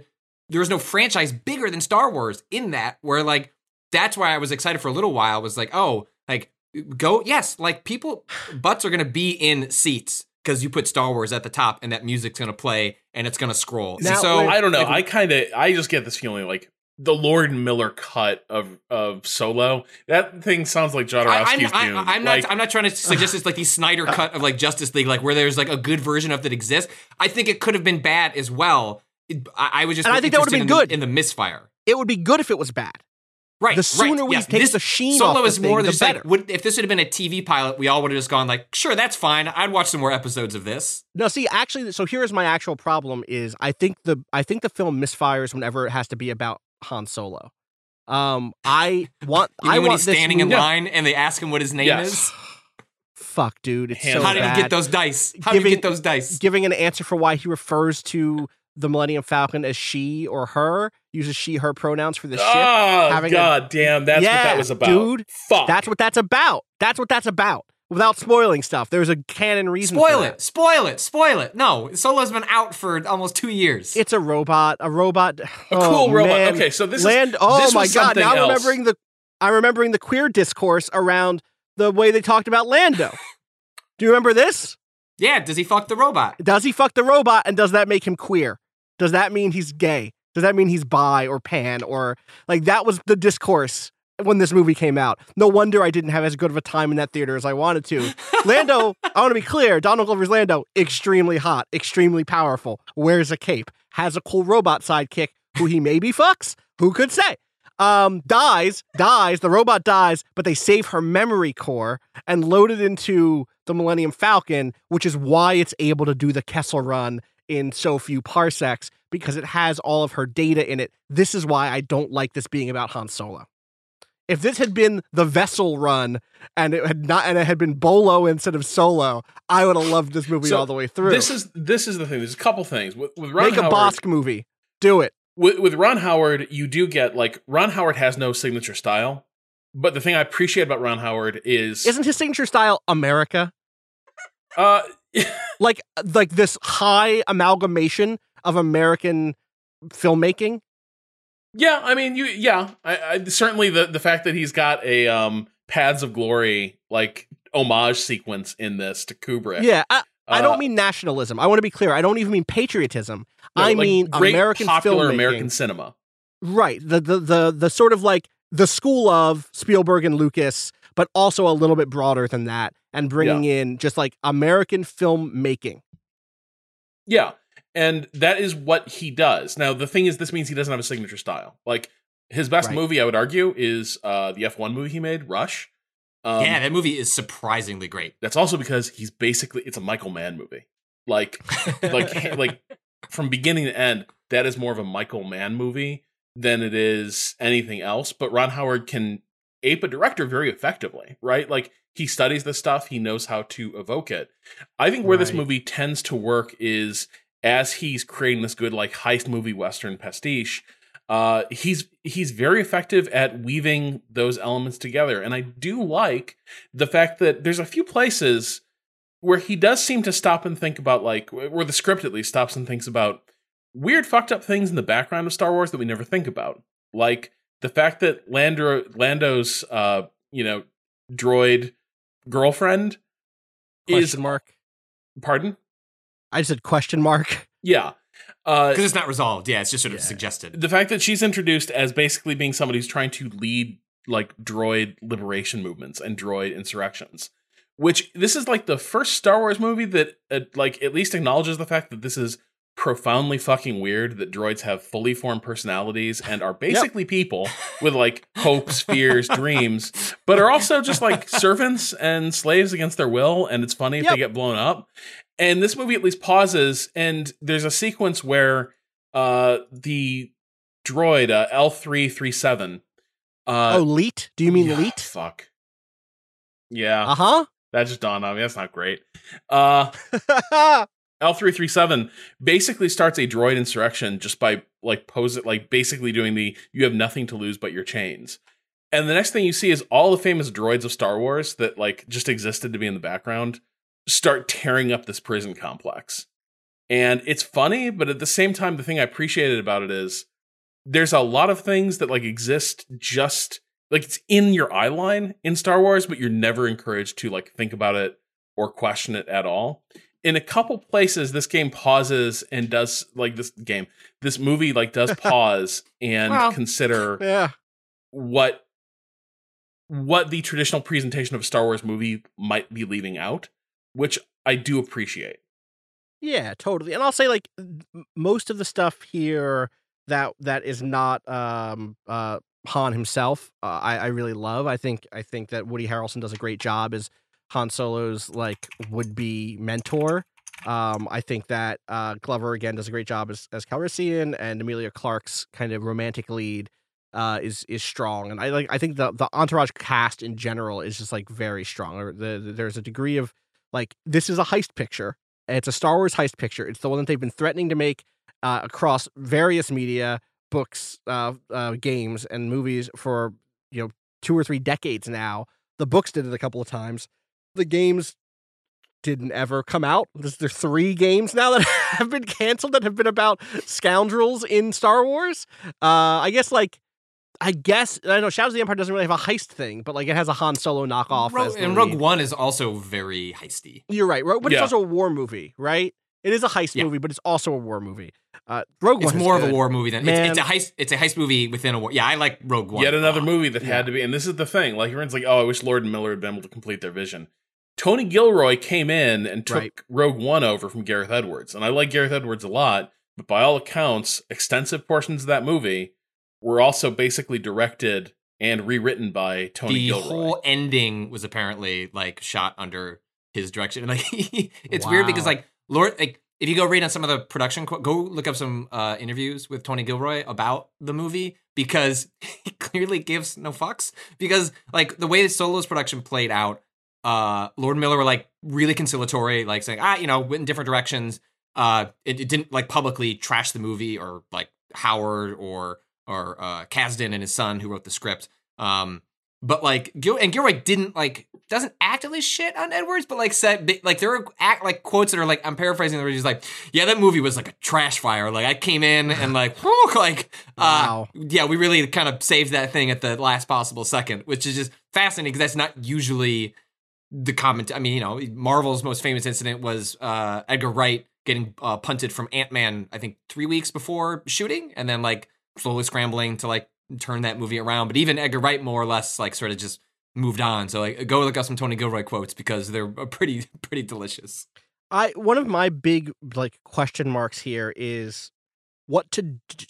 franchise bigger than Star Wars in that where like, that's why I was excited for a little while was like, oh, like go. Yes. Like butts are going to be in seats because you put Star Wars at the top and that music's going to play and it's going to scroll. Now, so I don't know. I just get this feeling like the Lord Miller cut of Solo. That thing sounds like Jodorowsky's Dune. I'm not trying to suggest it's like the Snyder cut of like Justice League, like where there's like a good version of that exists. I think it could have been bad as well. I was just, and I think that would have been good in the misfire. It would be good if it was bad. Right. The sooner we take the sheen off the thing, the better. If this would have been a TV pilot, we all would have just gone like, sure, that's fine. I'd watch some more episodes of this. No, see, actually, so here's my actual problem: is I think the film misfires whenever it has to be about Han Solo. I want when he's standing in line and they ask him what his name is. Fuck, dude, it's so How bad. did he get those dice? How did he get those dice? Giving an answer for why he refers to the Millennium Falcon as she or her, uses she, her pronouns for the ship. Oh, God damn. That's what that was about. Dude. Fuck. That's what that's about. That's what that's about. Without spoiling stuff. There's a canon reason for that. Spoil it. No, Solo's been out for almost 2 years. It's a robot. A cool robot. Man. Okay, so this is my God. Now else. I'm remembering the queer discourse around the way they talked about Lando. Do you remember this? Yeah, does he fuck the robot? Does he fuck the robot, and does that make him queer? Does that mean he's gay? Does that mean he's bi or pan or like that was the discourse when this movie came out? No wonder I didn't have as good of a time in that theater as I wanted to. Lando, I want to be clear, Donald Glover's Lando, extremely hot, extremely powerful, wears a cape, has a cool robot sidekick who he maybe fucks. Who could say? Dies, the robot dies, but they save her memory core and load it into the Millennium Falcon, which is why it's able to do the Kessel Run in so few parsecs, because it has all of her data in it. This is why I don't like this being about Han Solo. If this had been the Vessel Run and it had been Bolo instead of Solo, I would have loved this movie all the way through. This is the thing. There's a couple things with Ron Make Howard, a Bosk movie. Do it. With Ron Howard, you do get like Ron Howard has no signature style, but the thing I appreciate about Ron Howard isn't his signature style America? like this high amalgamation of American filmmaking. Yeah, I mean, I certainly the fact that he's got a Paths of Glory like homage sequence in this to Kubrick. Yeah, I don't mean nationalism. I want to be clear. I don't even mean patriotism. No, I mean great American popular filmmaking. American cinema. Right. The sort of like the school of Spielberg and Lucas, but also a little bit broader than that, and bringing in just like American filmmaking. Yeah. And that is what he does. Now, the thing is, this means he doesn't have a signature style. Like, his best movie, I would argue, is the F1 movie he made, Rush. Yeah, that movie is surprisingly great. That's also because it's a Michael Mann movie. Like from beginning to end, that is more of a Michael Mann movie than it is anything else. But Ron Howard can ape a director very effectively, right? Like, he studies the stuff, he knows how to evoke it. I think where this movie tends to work is, as he's creating this good like heist movie Western pastiche, he's very effective at weaving those elements together. And I do like the fact that there's a few places where he does seem to stop and think about, like, where the script at least stops and thinks about weird fucked up things in the background of Star Wars that we never think about. Like the fact that Lando's droid girlfriend question mark. Pardon? I said question mark. Yeah. Because it's not resolved. Yeah, it's just sort of suggested. The fact that she's introduced as basically being somebody who's trying to lead like droid liberation movements and droid insurrections, which this is like the first Star Wars movie that like at least acknowledges the fact that this is profoundly fucking weird that droids have fully formed personalities and are basically people with like hopes, fears, dreams, but are also just like servants and slaves against their will. And it's funny if they get blown up. And this movie at least pauses, and there's a sequence where the droid L337. Leet? Do you mean Leet? Fuck. Yeah. Uh-huh. That just dawned on me. That's not great. L337 basically starts a droid insurrection just by basically doing you have nothing to lose but your chains. And the next thing you see is all the famous droids of Star Wars that like just existed to be in the background start tearing up this prison complex. And it's funny, but at the same time, the thing I appreciated about it is there's a lot of things that like exist just like it's in your eye line in Star Wars, but you're never encouraged to like think about it or question it at all. in a couple places, this game pauses and does this movie does pause and consider what the traditional presentation of a Star Wars movie might be leaving out, which I do appreciate. Yeah, totally. And I'll say most of the stuff here that is not Han himself, I really love. I think that Woody Harrelson does a great job as Han Solo's would-be mentor. I think that Glover again does a great job as Calrissian, and Emilia Clarke's kind of romantic lead is strong. And I think the entourage cast in general is just very strong. There's a degree of this is a heist picture. It's a Star Wars heist picture. It's the one that they've been threatening to make across various media, books, games, and movies for 2 or 3 decades now. The books did it a couple of times. The games didn't ever come out. There's 3 games now that have been canceled that have been about scoundrels in Star Wars. I know Shadows of the Empire doesn't really have a heist thing, but it has a Han Solo knockoff. Rogue One is also very heisty. You're right, but it's also a war movie, right? It is a heist movie, but it's also a war movie. Rogue One is more good. of a war movie than it's a heist. It's a heist movie within a war. Yeah, I like Rogue One. Yet another movie that had to be, and this is the thing. Everyone's I wish Lord and Miller had been able to complete their vision. Tony Gilroy came in and took Rogue One over from Gareth Edwards, and I like Gareth Edwards a lot, but by all accounts, extensive portions of that movie were also basically directed and rewritten by Tony Gilroy. The whole ending was apparently shot under his direction. It's weird because if you go read on some of the production, go look up some interviews with Tony Gilroy about the movie, because he clearly gives no fucks. Because the way that Solo's production played out, Lord and Miller were really conciliatory, saying went in different directions. It didn't publicly trash the movie or Howard or Kasdan and his son who wrote the script. But Gilroy didn't doesn't actively shit on Edwards, but said there are quotes that are I'm paraphrasing, where he's yeah, that movie was a trash fire. I came in and wow. Yeah, we really kind of saved that thing at the last possible second, which is just fascinating because that's not usually the comment. I mean, Marvel's most famous incident was Edgar Wright getting punted from Ant-Man, I think 3 weeks before shooting, and then slowly scrambling to turn that movie around. But even Edgar Wright more or less sort of just moved on. So go look up some Tony Gilroy quotes because they're pretty delicious. One of my big question marks here is what to do.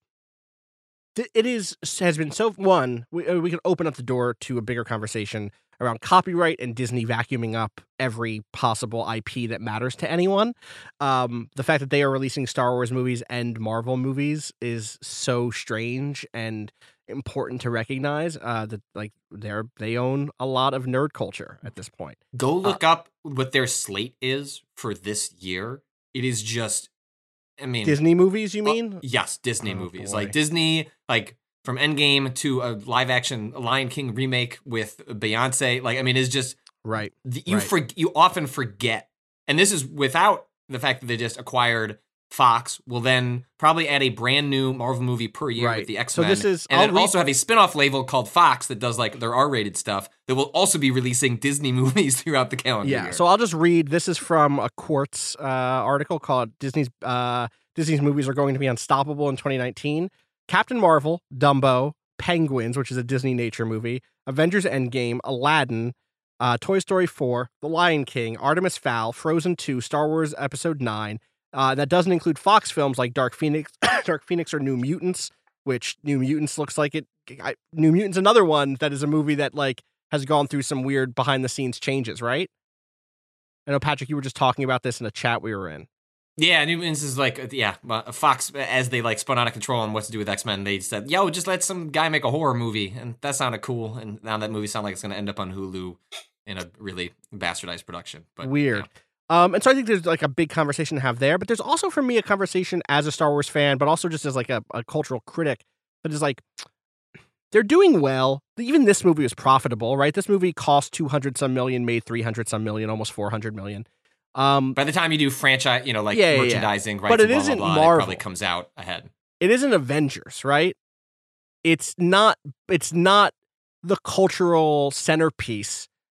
Has been so one, we can open up the door to a bigger conversation around copyright and Disney vacuuming up every possible IP that matters to anyone. The fact that they are releasing Star Wars movies and Marvel movies is so strange and important to recognize that they own a lot of nerd culture at this point. Go look up what their slate is for this year. It is just, I mean, Disney movies, you mean? Yes, Disney movies. Boy. Disney, from Endgame to a live action Lion King remake with Beyonce. It's just right. You often forget, and this is without the fact that they just acquired Fox. Will then probably add a brand new Marvel movie per year with the X-Men. So also have a spin-off label called Fox that does their R-rated stuff that will also be releasing Disney movies throughout the calendar year. So I'll just read. This is from a Quartz article called Disney's movies are going to be unstoppable in 2019. Captain Marvel, Dumbo, Penguins, which is a Disney nature movie, Avengers Endgame, Aladdin, Toy Story 4, The Lion King, Artemis Fowl, Frozen 2, Star Wars Episode 9. That doesn't include Fox films like Dark Phoenix or New Mutants, which New Mutants looks like it. New Mutants, another one that is a movie that has gone through some weird behind the scenes changes, right? I know, Patrick, you were just talking about this in a chat we were in. Yeah, New Mutants is Fox, as they spun out of control on what to do with X-Men, they said, yo, just let some guy make a horror movie. And that sounded cool. And now that movie sounds like it's going to end up on Hulu in a really bastardized production. But weird. And so I think there's a big conversation to have there. But there's also for me a conversation as a Star Wars fan, but also just as a cultural critic that is they're doing well. Even this movie was profitable, right? This movie cost 200-some million, made 300-some million, almost 400 million. By the time you do franchise, merchandising, right? But it isn't Marvel. It probably comes out ahead. It isn't Avengers, right? It's not the cultural centerpiece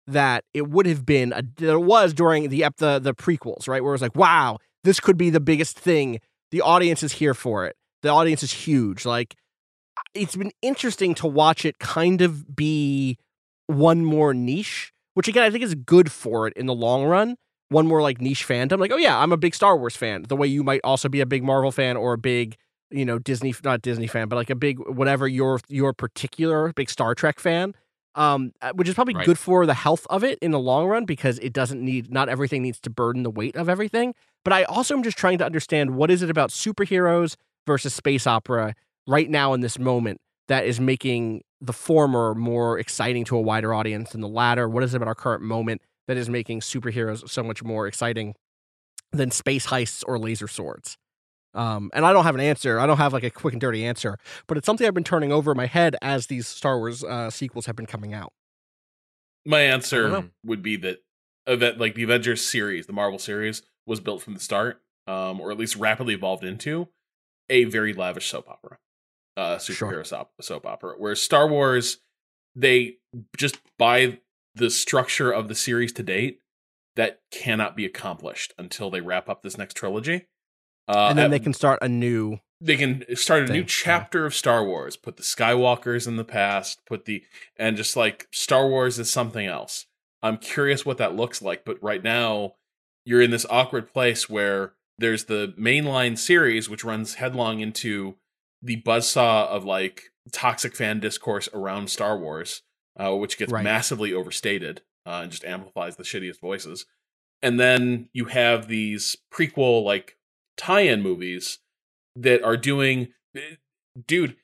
that it would have been there was during the prequels, right? Where it was like, wow, this could be the biggest thing. The audience is here for it. The audience is huge. Like, it's been interesting to watch it kind of be one more niche, which again, I think is good for it in the long run. One more like niche fandom. Like, oh yeah, I'm a big Star Wars fan. The way you might also be a big Marvel fan or a big, not Disney fan, but like a big, whatever your particular big Star Trek fan. Which is probably good for the health of it in the long run, because it not everything needs to burden the weight of everything. But I also am just trying to understand, what is it about superheroes versus space opera right now in this moment that is making the former more exciting to a wider audience than the latter? What is it about our current moment that is making superheroes so much more exciting than space heists or laser swords? And I don't have an answer. I don't have like a quick and dirty answer, but it's something I've been turning over in my head as these Star Wars sequels have been coming out. My answer would be that like the Avengers series, the Marvel series, was built from the start, or at least rapidly evolved into a very lavish soap opera, superhero soap opera. Whereas Star Wars, they just by the structure of the series to date, that cannot be accomplished until they wrap up this next trilogy. And then they can start a new... They can start a new chapter of Star Wars, put the Skywalkers in the past, and just like Star Wars is something else. I'm curious what that looks like, but right now you're in this awkward place where there's the mainline series, which runs headlong into the buzzsaw of like toxic fan discourse around Star Wars, which gets massively overstated and just amplifies the shittiest voices. And then you have these prequel like tie-in movies that are doing, dude,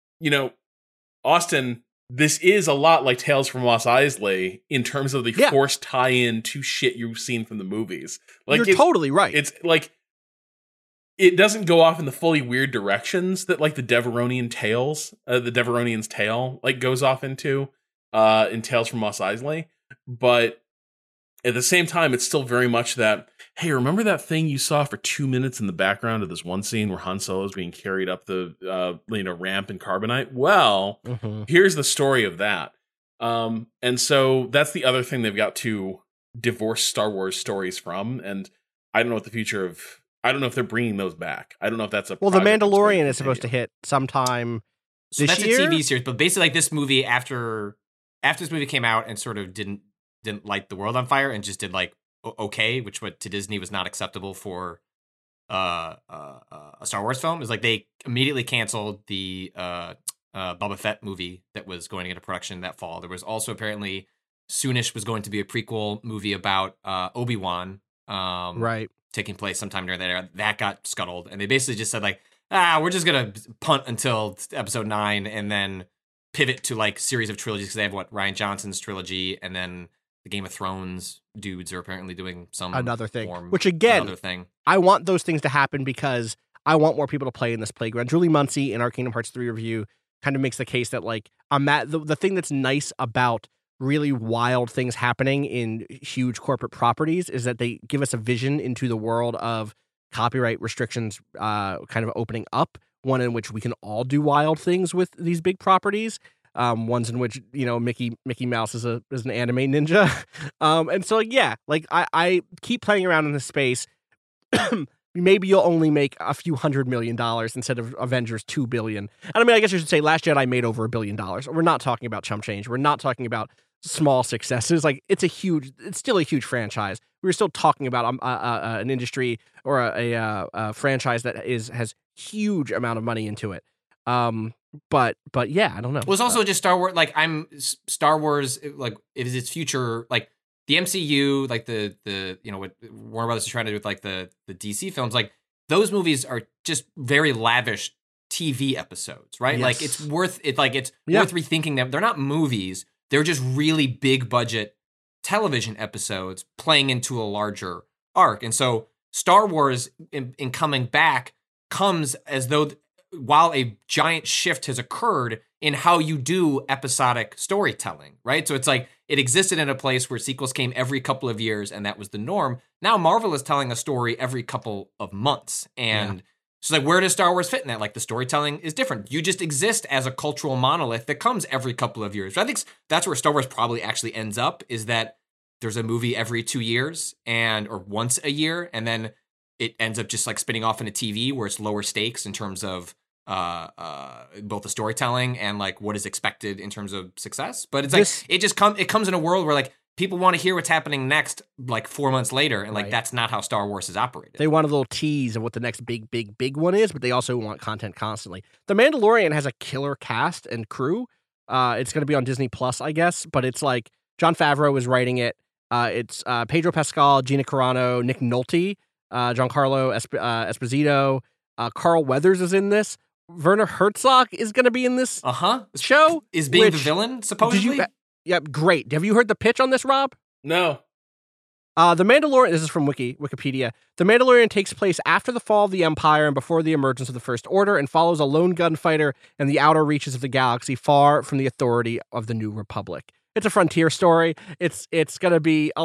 Austin, this is a lot like Tales from Mos Eisley in terms of the forced tie-in to shit you've seen from the movies. Like, you're totally right. It's like, it doesn't go off in the fully weird directions that like the Deveronian's Tale like goes off into in Tales from Mos Eisley, but at the same time, it's still very much that, hey, remember that thing you saw for 2 minutes in the background of this one scene where Han Solo is being carried up the ramp in carbonite? Well, here's the story of that. And so that's the other thing they've got to divorce Star Wars stories from. And I don't know what the future of... I don't know if they're bringing those back. I don't know if that's a... Well, The Mandalorian is supposed to hit sometime this year. That's a TV series, but basically like this movie, after this movie came out and sort of didn't light the world on fire and just did like okay, which to Disney was not acceptable for a Star Wars film, is like they immediately canceled the Boba Fett movie that was going into production that fall. There was also apparently soonish was going to be a prequel movie about Obi-Wan, taking place sometime during that era. That got scuttled, and they basically just said like, we're just gonna punt until episode 9 and then pivot to like series of trilogies, because they have Rian Johnson's trilogy, and then the Game of Thrones dudes are apparently doing another thing. Which again, I want those things to happen because I want more people to play in this playground. Julie Muncie in our Kingdom Hearts 3 review kind of makes the case that like the thing that's nice about really wild things happening in huge corporate properties is that they give us a vision into the world of copyright restrictions kind of opening up, one in which we can all do wild things with these big properties. Ones in which, Mickey Mouse is an anime ninja. And so I keep playing around in this space. Maybe you'll only make a few $100 million instead of Avengers $2 billion. And I mean, I guess you should say Last Jedi made over $1 billion. We're not talking about chump change. We're not talking about small successes. Like it's still a huge franchise. We're still talking about an industry or a franchise that has huge amount of money into it. But yeah, I don't know. Well, it's also just Star Wars. Like Star Wars, like is its future, like the MCU, like the what Warner Brothers is trying to do with like the DC films. Like those movies are just very lavish TV episodes, right? Yes. Like it's worth rethinking them. They're not movies. They're just really big budget television episodes playing into a larger arc. And so Star Wars in coming back comes as though while a giant shift has occurred in how you do episodic storytelling, right? So it's like it existed in a place where sequels came every couple of years and that was the norm. Now Marvel is telling a story every couple of months. And So like, where does Star Wars fit in that? Like the storytelling is different. You just exist as a cultural monolith that comes every couple of years. I think that's where Star Wars probably actually ends up, is that there's a movie every 2 years or once a year. And then it ends up just like spinning off into TV where it's lower stakes in terms of both the storytelling and like what is expected in terms of success. But it's like, it comes in a world where like, people want to hear what's happening next, like 4 months later, and like that's not how Star Wars is operated. They want a little tease of what the next big one is, but they also want content constantly. The Mandalorian has a killer cast and crew. It's going to be on Disney Plus, I guess, but it's like Jon Favreau is writing it. It's Pedro Pascal, Gina Carano, Nick Nolte, Giancarlo Esposito, Carl Weathers is in this. Werner Herzog is going to be in this show. Is being the villain, supposedly? Yeah, great. Have you heard the pitch on this, Rob? No. The Mandalorian, this is from Wikipedia. The Mandalorian takes place after the fall of the Empire and before the emergence of the First Order, and follows a lone gunfighter in the outer reaches of the galaxy, far from the authority of the New Republic. It's a frontier story. It's gonna be,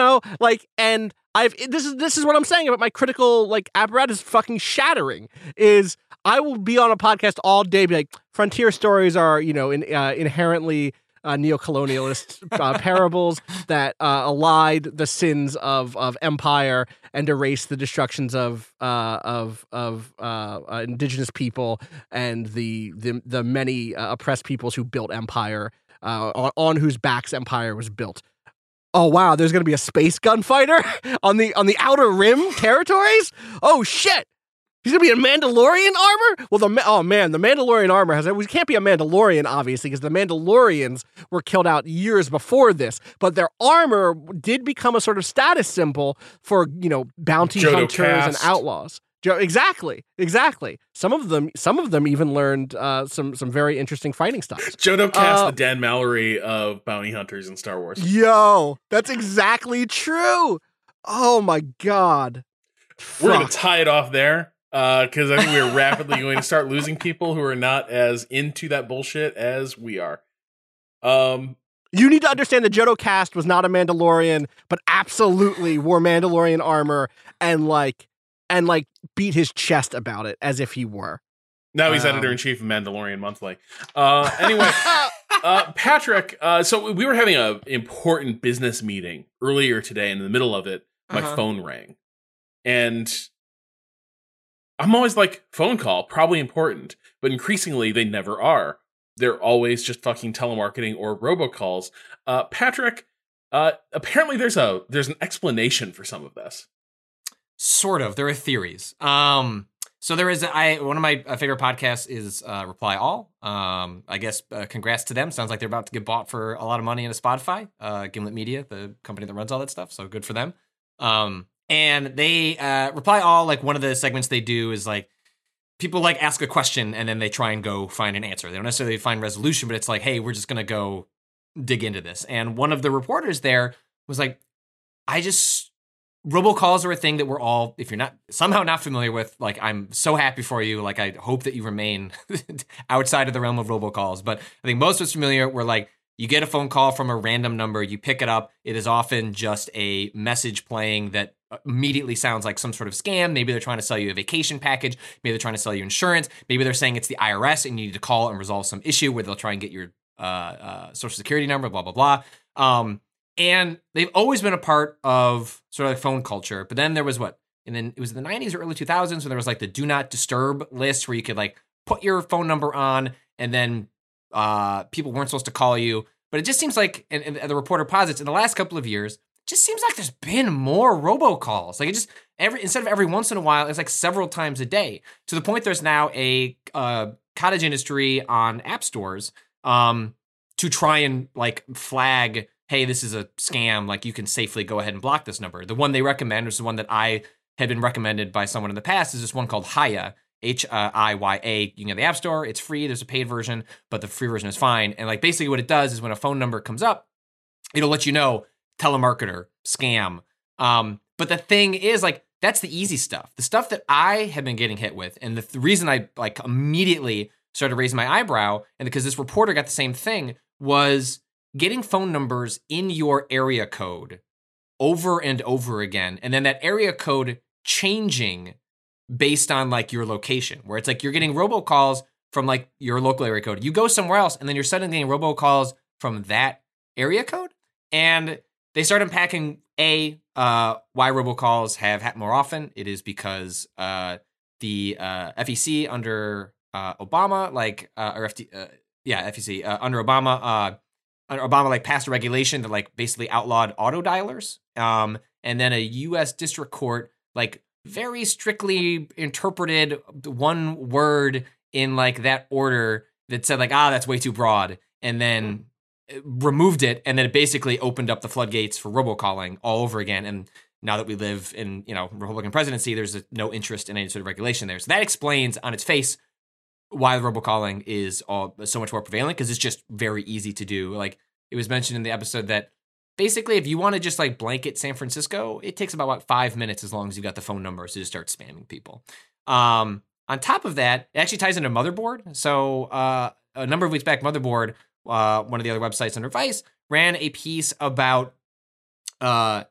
and this is what I'm saying about my critical apparatus fucking shattering. Is I will be on a podcast all day, be like, frontier stories are inherently neo-colonialist parables that allied the sins of empire and erase the destructions of indigenous people and the many oppressed peoples who built empire, on whose backs empire was built. Oh wow, there's gonna be a space gunfighter on the Outer Rim territories. Oh shit. He's gonna be in Mandalorian armor? Well, the Mandalorian armor we can't be a Mandalorian, obviously, because the Mandalorians were killed out years before this. But their armor did become a sort of status symbol for bounty hunters and outlaws. Exactly. Some of them even learned some very interesting fighting styles. Jodo cast the Dan Mallory of bounty hunters in Star Wars. Yo, that's exactly true. Oh my god. We're gonna tie it off there. Because I think we're rapidly going to start losing people who are not as into that bullshit as we are. You need to understand the Jodo cast was not a Mandalorian, but absolutely wore Mandalorian armor and beat his chest about it as if he were. Now he's editor-in-chief of Mandalorian Monthly. Anyway, Patrick, so we were having an important business meeting earlier today, and in the middle of it, my phone rang. And I'm always like, phone call, probably important, but increasingly they never are. They're always just fucking telemarketing or robocalls. Patrick, apparently there's an explanation for some of this. Sort of. There are theories. So there is one of my favorite podcasts is Reply All. I guess congrats to them. Sounds like they're about to get bought for a lot of money into Spotify. Gimlet Media, the company that runs all that stuff. So good for them. And they Reply All, like one of the segments they do is like people like ask a question and then they try and go find an answer. They don't necessarily find resolution, but it's like, hey, we're just going to go dig into this. And one of the reporters there was like, robocalls are a thing that we're all, if you're not somehow not familiar with, like, I'm so happy for you. Like, I hope that you remain outside of the realm of robocalls. But I think most of us familiar, we're like, you get a phone call from a random number, you pick it up. It is often just a message playing that immediately sounds like some sort of scam. Maybe they're trying to sell you a vacation package. Maybe they're trying to sell you insurance. Maybe they're saying it's the IRS and you need to call and resolve some issue where they'll try and get your social security number, blah, blah, blah. And they've always been a part of sort of like phone culture. But then there was and then it was in the 90s or early 2000s when there was like the do not disturb list where you could like put your phone number on and then people weren't supposed to call you. But it just seems like, and the reporter posits, in the last couple of years, it just seems like there's been more robocalls. Like it just, instead of every once in a while, it's like several times a day. To the point there's now a cottage industry on app stores to try and like flag, hey, this is a scam. Like you can safely go ahead and block this number. The one they recommend, which is the one that I had been recommended by someone in the past, is this one called Hiya. Hiya. You can get the App Store. It's free. There's a paid version, but the free version is fine. And like basically what it does is when a phone number comes up, it'll let you know, telemarketer, scam. But the thing is, like, that's the easy stuff. The stuff that I have been getting hit with, and the reason I like immediately started raising my eyebrow, and because this reporter got the same thing, was getting phone numbers in your area code over and over again, and then that area code changing based on like your location, where it's like you're getting robocalls from like your local area code. You go somewhere else, and then you're suddenly getting robocalls from that area code. And they start unpacking why robocalls have happened more often. It is because the FEC under Obama, FEC under Obama. Obama like passed a regulation that like basically outlawed auto dialers. And then a U.S. district court like very strictly interpreted one word in like that order that said like, that's way too broad, and then removed it. And then it basically opened up the floodgates for robocalling all over again. And now that we live in, Republican presidency, there's no interest in any sort of regulation there. So that explains on its face why the robocalling is so much more prevalent, because it's just very easy to do. Like it was mentioned in the episode that basically if you want to just like blanket San Francisco, it takes about 5 minutes as long as you've got the phone numbers to just start spamming people. On top of that, it actually ties into Motherboard. So a number of weeks back, Motherboard, one of the other websites under Vice, ran a piece about there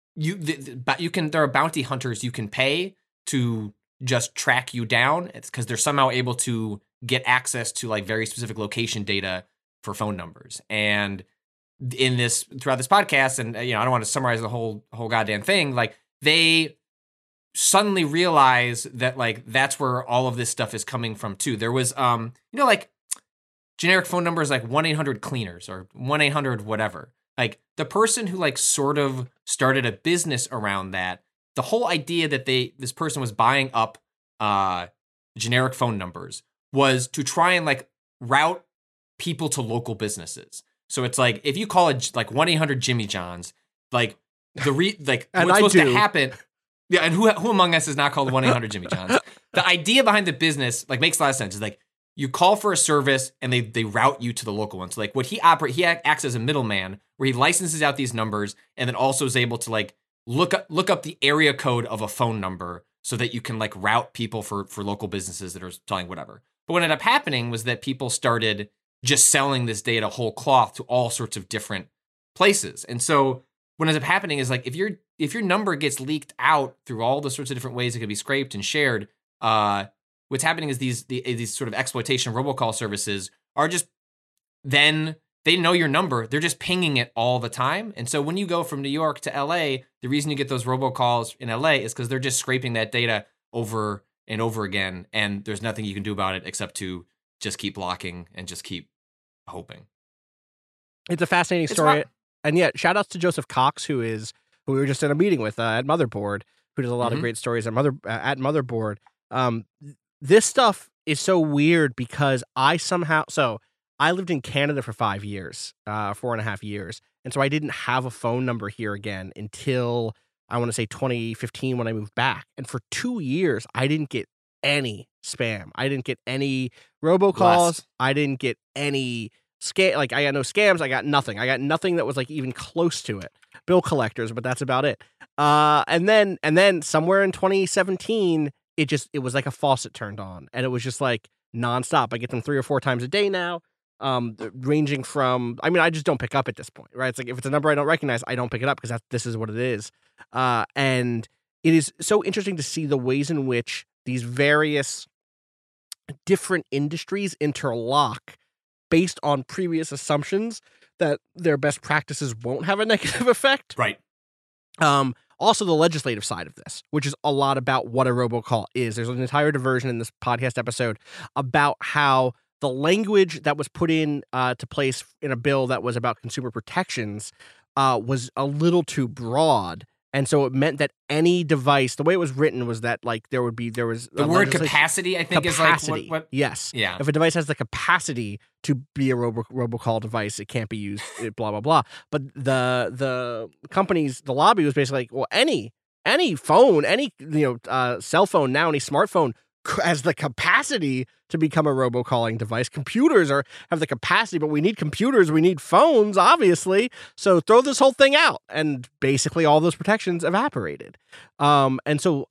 are bounty hunters you can pay to just track you down. It's because they're somehow able to get access to like very specific location data for phone numbers. And throughout this podcast, and I don't want to summarize the whole goddamn thing, like they suddenly realize that like that's where all of this stuff is coming from too. There was like generic phone numbers like 1-800-cleaners or 1-800 whatever. Like the person who like sort of started a business around that, the whole idea that this person was buying up generic phone numbers was to try and like route people to local businesses. So it's like if you call it like 1-800 Jimmy John's, like what's supposed to happen. Yeah, and who among us is not called 1-800 Jimmy John's? The idea behind the business like makes a lot of sense. It's like you call for a service and they route you to the local one. So like he acts as a middleman where he licenses out these numbers and then also is able to like look up the area code of a phone number so that you can like route people for local businesses that are selling whatever. But what ended up happening was that people started just selling this data whole cloth to all sorts of different places. And so what ends up happening is like if your number gets leaked out through all the sorts of different ways it could be scraped and shared, what's happening is these sort of exploitation robocall services are just then they know your number. They're just pinging it all the time. And so when you go from New York to LA, the reason you get those robocalls in LA is because they're just scraping that data over and over again. And there's nothing you can do about it except to just keep blocking and just keep hoping. It's a fascinating story. And yet, shout outs to Joseph Cox, who we were just in a meeting with at Motherboard, who does a lot of great stories at Motherboard. This stuff is so weird because I lived in Canada for 5 years, 4.5 years. And so I didn't have a phone number here again until I want to say 2015 when I moved back. And for 2 years, I didn't get any spam. I didn't get any robocalls. I didn't get any scam. Like I got no scams. I got nothing. I got nothing that was like even close to it. Bill collectors, but that's about it. And then somewhere in 2017, it was like a faucet turned on, and it was just like nonstop. I get them 3 or 4 times a day now. Ranging from, I just don't pick up at this point, right? It's like if it's a number I don't recognize, I don't pick it up because this is what it is. And it is so interesting to see the ways in which these various different industries interlock based on previous assumptions that their best practices won't have a negative effect. Right. Also the legislative side of this, which is a lot about what a robocall is. There's an entire diversion in this podcast episode about how the language that was put in to place in a bill that was about consumer protections was a little too broad. And so it meant that any device, the way it was written was that like there was the word capacity, I think capacity. Is like what? Yes. Yeah. If a device has the capacity to be a robocall device, it can't be used, blah, blah, blah. But the companies, the lobby was basically like, well, any phone, any cell phone now, any smartphone has the capacity to become a robocalling device. Computers have the capacity, but we need computers. We need phones, obviously. So throw this whole thing out, and basically all those protections evaporated. An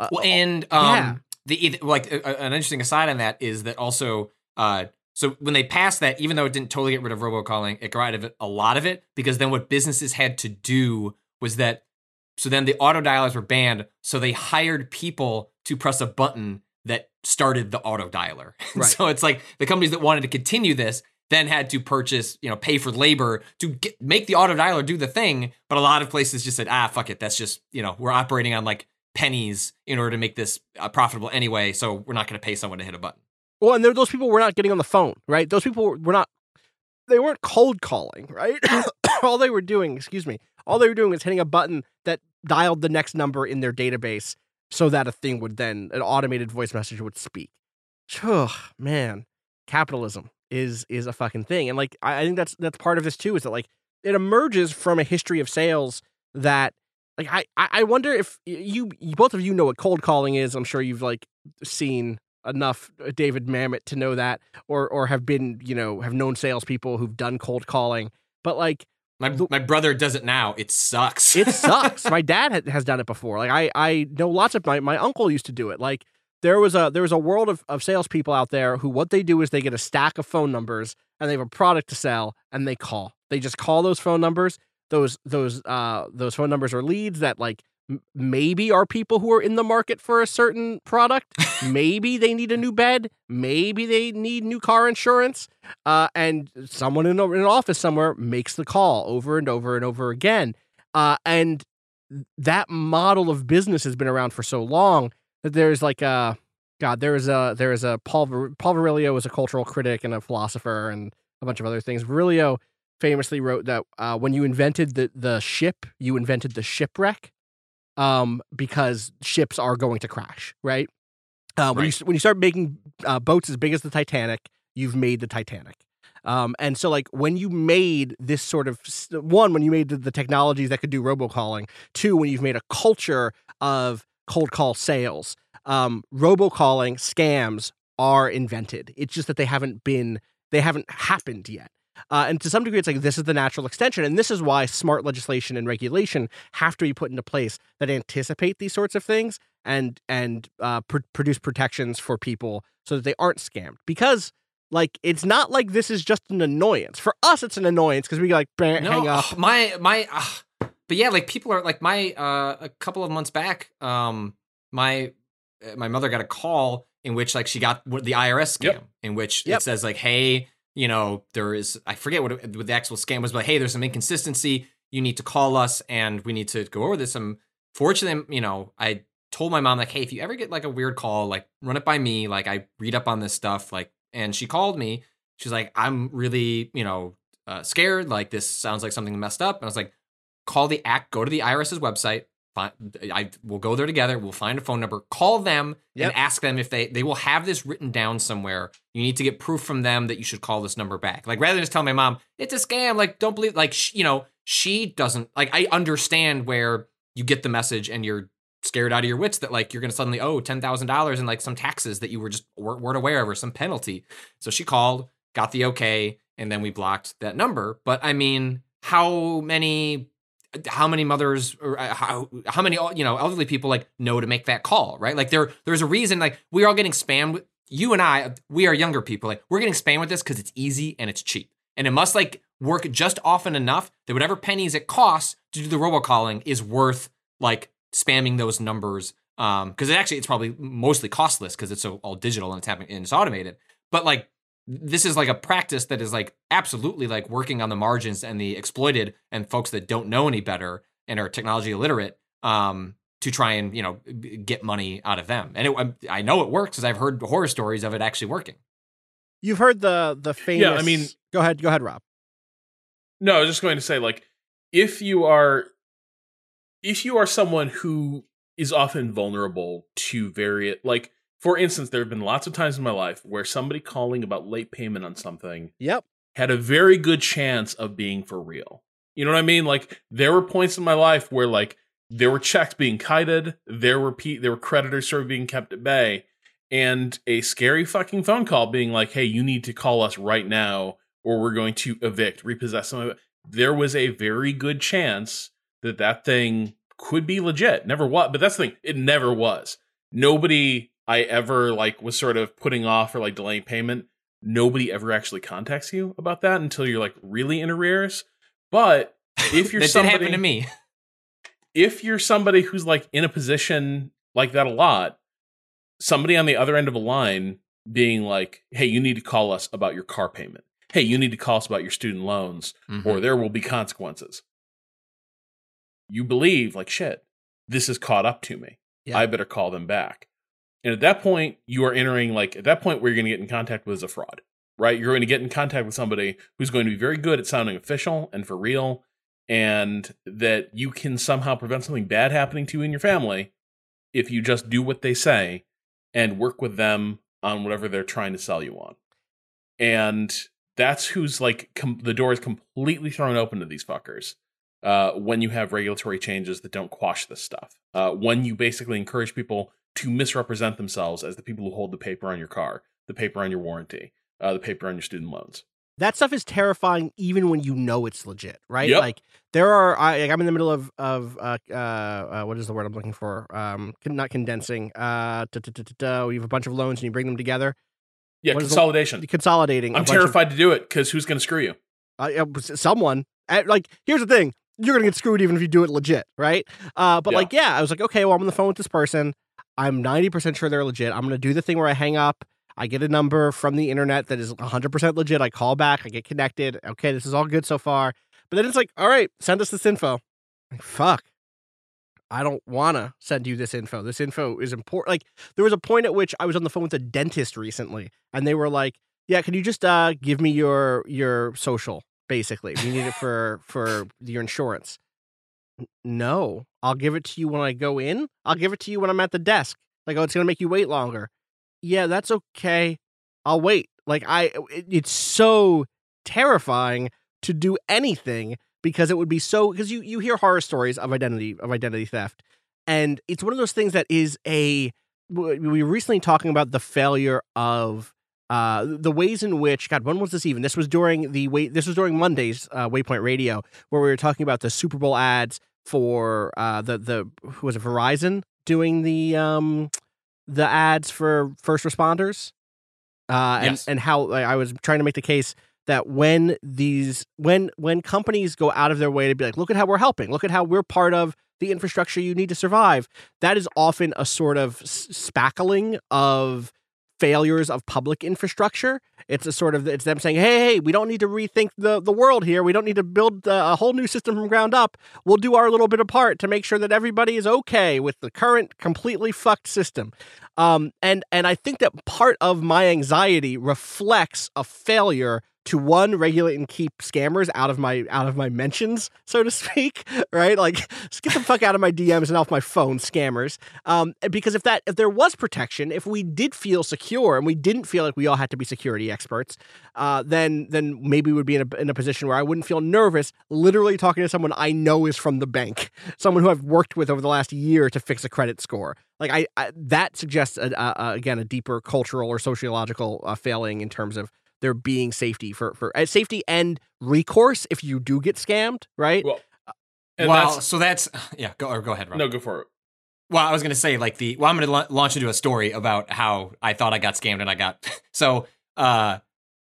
interesting aside on that is that also, so when they passed that, even though it didn't totally get rid of robocalling, it got rid of it, a lot of it, because then what businesses had to do was that. So then the auto dialers were banned. So they hired people to press a button that started the auto dialer. Right. So it's like the companies that wanted to continue this then had to purchase, pay for labor to make the auto dialer do the thing. But a lot of places just said, fuck it. That's just, we're operating on like pennies in order to make this profitable anyway. So we're not going to pay someone to hit a button. Well, and those people were not getting on the phone, right? Those people they weren't cold calling, right? All they were doing was hitting a button that dialed the next number in their database so that an automated voice message would speak. Man, capitalism is a fucking thing. And like, I think that's part of this too, is that like, it emerges from a history of sales that like, I wonder if you both of you know what cold calling is. I'm sure you've like seen enough David Mamet to know that, or have been, have known salespeople who've done cold calling, but like my brother does it now. It sucks. It sucks. My dad has done it before. Like I know lots of my uncle used to do it. Like there was a world of salespeople out there who what they do is they get a stack of phone numbers and they have a product to sell and they call. They just call those phone numbers. Those phone numbers are leads that like maybe are people who are in the market for a certain product. Maybe they need a new bed. Maybe they need new car insurance. And someone in an office somewhere makes the call over and over and over again. And that model of business has been around for so long that there's like there is a Paul Virilio was a cultural critic and a philosopher and a bunch of other things. Virilio famously wrote that when you invented the ship, you invented the shipwreck. Because ships are going to crash, right? When you start making boats as big as the Titanic, you've made the Titanic. And so like when you made this sort of when you made the technologies that could do robocalling, two, when you've made a culture of cold call sales, robocalling scams are invented. It's just that they haven't happened yet. And to some degree, it's like this is the natural extension. And this is why smart legislation and regulation have to be put into place that anticipate these sorts of things and produce protections for people so that they aren't scammed. Because like it's not like this is just an annoyance. For us, it's an annoyance because we like hang up. But yeah, like people are like a couple of months back, my mother got a call in which like she got the IRS scam in which it says like, hey, there is, I forget what the actual scam was, but hey, there's some inconsistency. You need to call us and we need to go over this. Fortunately, I told my mom like, hey, if you ever get like a weird call, like run it by me. Like I read up on this stuff. Like, and she called me. She's like, I'm really, scared. Like this sounds like something messed up. And I was like, go to the IRS's website. We'll go there together. We'll find a phone number, call them and ask them if they will have this written down somewhere. You need to get proof from them that you should call this number back. Like rather than just tell my mom, it's a scam. Like, don't believe, like, she doesn't like, I understand where you get the message and you're scared out of your wits that like, you're going to suddenly owe $10,000 in like some taxes that you weren't aware of or some penalty. So she called, got the okay. And then we blocked that number. But I mean, how many mothers or how many elderly people like know to make that call, right? Like there's a reason like we're all getting spammed. You and I, we are younger people. Like we're getting spammed with this because it's easy and it's cheap, and it must like work just often enough that whatever pennies it costs to do the robocalling is worth like spamming those numbers. Because it's probably mostly costless because it's all digital and it's happening and it's automated. But like this is like a practice that is like absolutely like working on the margins and the exploited and folks that don't know any better and are technology illiterate to try and, get money out of them. And I know it works because I've heard horror stories of it actually working. You've heard the famous. Yeah, I mean, go ahead, Rob. No, I was just going to say, like, if you are someone who is often vulnerable to like, for instance, there have been lots of times in my life where somebody calling about late payment on something had a very good chance of being for real. You know what I mean? Like, there were points in my life where, like, there were checks being kited, there were creditors sort of being kept at bay, and a scary fucking phone call being like, hey, you need to call us right now, or we're going to repossess some of it. There was a very good chance that thing could be legit. Never was, but that's the thing. It never was. Nobody I ever like was sort of putting off or like delaying payment. Nobody ever actually contacts you about that until you're like really in arrears. But if you're that did happen to me. If you're somebody who's like in a position like that a lot, somebody on the other end of a line being like, hey, you need to call us about your car payment. Hey, you need to call us about your student loans, or there will be consequences. You believe, like, shit, this is caught up to me. Yeah. I better call them back. And at that point, you are entering, like, at that point where you're going to get in contact with is a fraud, right? You're going to get in contact with somebody who's going to be very good at sounding official and for real, and that you can somehow prevent something bad happening to you and your family if you just do what they say and work with them on whatever they're trying to sell you on. And that's who's, like, the door is completely thrown open to these fuckers when you have regulatory changes that don't quash this stuff. When you basically encourage people to misrepresent themselves as the people who hold the paper on your car, the paper on your warranty, the paper on your student loans. That stuff is terrifying even when you know it's legit, right? Yep. Like, there are, I'm in the middle of what is the word I'm looking for? Not condensing. You have a bunch of loans and you bring them together. Yeah, consolidation. Consolidating. I'm terrified to do it because who's going to screw you? Someone. Like, here's the thing. You're going to get screwed even if you do it legit, right? I was like, okay, well, I'm on the phone with this person. I'm 90% sure they're legit. I'm going to do the thing where I hang up. I get a number from the internet that is 100% legit. I call back. I get connected. Okay, this is all good so far. But then it's like, all right, send us this info. Like, fuck. I don't want to send you this info. This info is important. Like, there was a point at which I was on the phone with a dentist recently, and they were like, yeah, can you just give me your social, basically? We need it for your insurance. No, I'll give it to you when I go in. I'll give it to you when I'm at the desk. Like, oh, it's going to make you wait longer. Yeah, that's okay. I'll wait. Like, it's so terrifying to do anything because it would be so, because you hear horror stories of identity theft. And it's one of those things that is we were recently talking about the failure of the ways in which, God, when was this even? This was during Monday's Waypoint Radio, where we were talking about the Super Bowl ads for who was it, Verizon doing the ads for first responders, yes. and how I was trying to make the case that when companies go out of their way to be like, look at how we're helping, look at how we're part of the infrastructure you need to survive, that is often a sort of spackling of failures of public infrastructure. It's them saying, hey, we don't need to rethink the world here. We don't need to build a whole new system from ground up. We'll do our little bit of part to make sure that everybody is okay with the current completely fucked system. And I think that part of my anxiety reflects a failure to, one, regulate and keep scammers out of my mentions, so to speak, right? Like, just get the fuck out of my DMs and off my phone, scammers. Because if there was protection, if we did feel secure and we didn't feel like we all had to be security experts, then maybe we would be in a position where I wouldn't feel nervous literally talking to someone I know is from the bank, someone who I've worked with over the last year to fix a credit score. Like, that suggests again a deeper cultural or sociological failing in terms of there being safety for safety and recourse if you do get scammed, right? Well, so that's go ahead, Rob. No, go for it. Well, I was going to say, like, I'm going to launch into a story about how I thought I got scammed and I got so a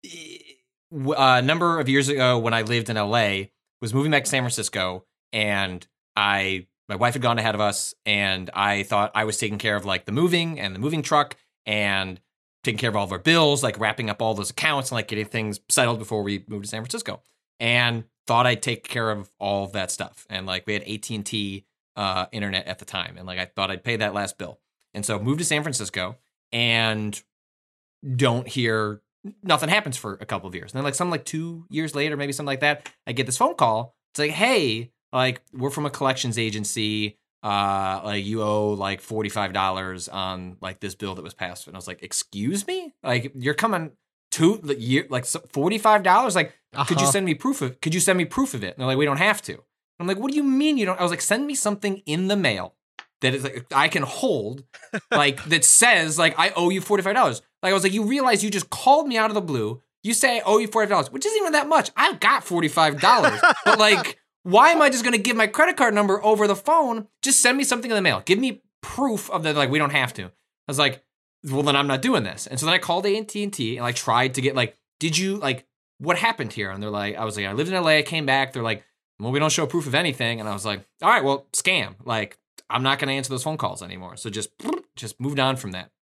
number of years ago when I lived in LA, was moving back to San Francisco, and my wife had gone ahead of us, and I thought I was taking care of, like, the moving and the moving truck and taking care of all of our bills, like wrapping up all those accounts and like getting things settled before we moved to San Francisco, and thought I'd take care of all of that stuff. And like, we had AT&T internet at the time, and like, I thought I'd pay that last bill. And so moved to San Francisco and don't hear, nothing happens for a couple of years. And then like 2 years later, maybe something like that, I get this phone call. It's like, hey, like, we're from a collections agency. Like, you owe like $45 on like this bill that was passed. And I was like, excuse me? Like, you're coming to the year, like $45? Like, could you send me proof of it? And they're like, we don't have to. I'm like, what do you mean you don't? I was like, send me something in the mail that is like, I can hold, like, that says like, I owe you $45. Like, I was like, you realize you just called me out of the blue. You say I owe you $45, which isn't even that much. I've got $45. But like, why am I just going to give my credit card number over the phone? Just send me something in the mail. Give me proof of that. Like, we don't have to. I was like, well, then I'm not doing this. And so then I called AT&T and I tried to get like, did you like, what happened here? And they're like, I was like, I lived in LA. I came back. They're like, well, we don't show proof of anything. And I was like, all right, well, scam. Like, I'm not going to answer those phone calls anymore. So just moved on from that.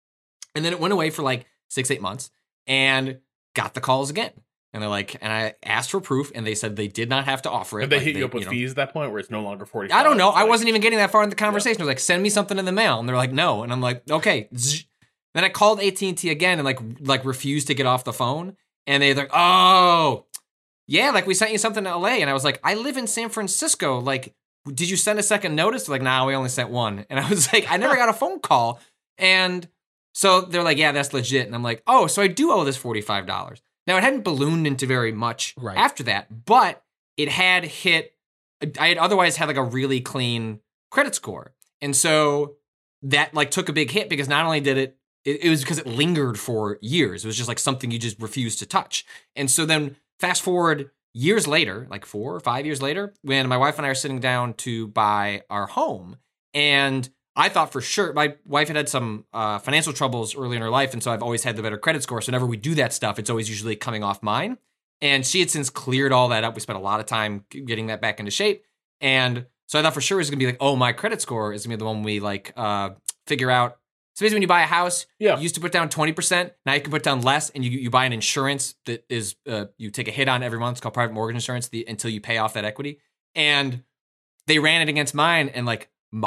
And then it went away for like 6-8 months and got the calls again. And they're like, and I asked for proof, and they said they did not have to offer it. And they hit you up with fees at that point, where it's no longer $45. I don't know. I wasn't even getting that far in the conversation. I was like, send me something in the mail, and they're like, no. And I'm like, okay. Then I called AT&T again and like refused to get off the phone. And they're like, oh, yeah, like we sent you something to LA. And I was like, I live in San Francisco. Like, did you send a second notice? They're like, nah, we only sent one. And I was like, I never got a phone call. And so they're like, yeah, that's legit. And I'm like, oh, so I do owe this $45. Now, it hadn't ballooned into very much after that, but it had hit, I had otherwise had like a really clean credit score. And so that like took a big hit because not only did it was because it lingered for years. It was just like something you just refused to touch. And so then fast forward years later, like 4 or 5 years later, when my wife and I are sitting down to buy our home, and I thought for sure, my wife had some financial troubles early in her life, and so I've always had the better credit score. So whenever we do that stuff, it's always usually coming off mine. And she had since cleared all that up. We spent a lot of time getting that back into shape. And so I thought for sure it was going to be like, oh, my credit score is going to be the one we like figure out. So basically when you buy a house, you used to put down 20%. Now you can put down less, and you buy an insurance that is, you take a hit on every month. It's called private mortgage insurance until you pay off that equity. And they ran it against mine, and like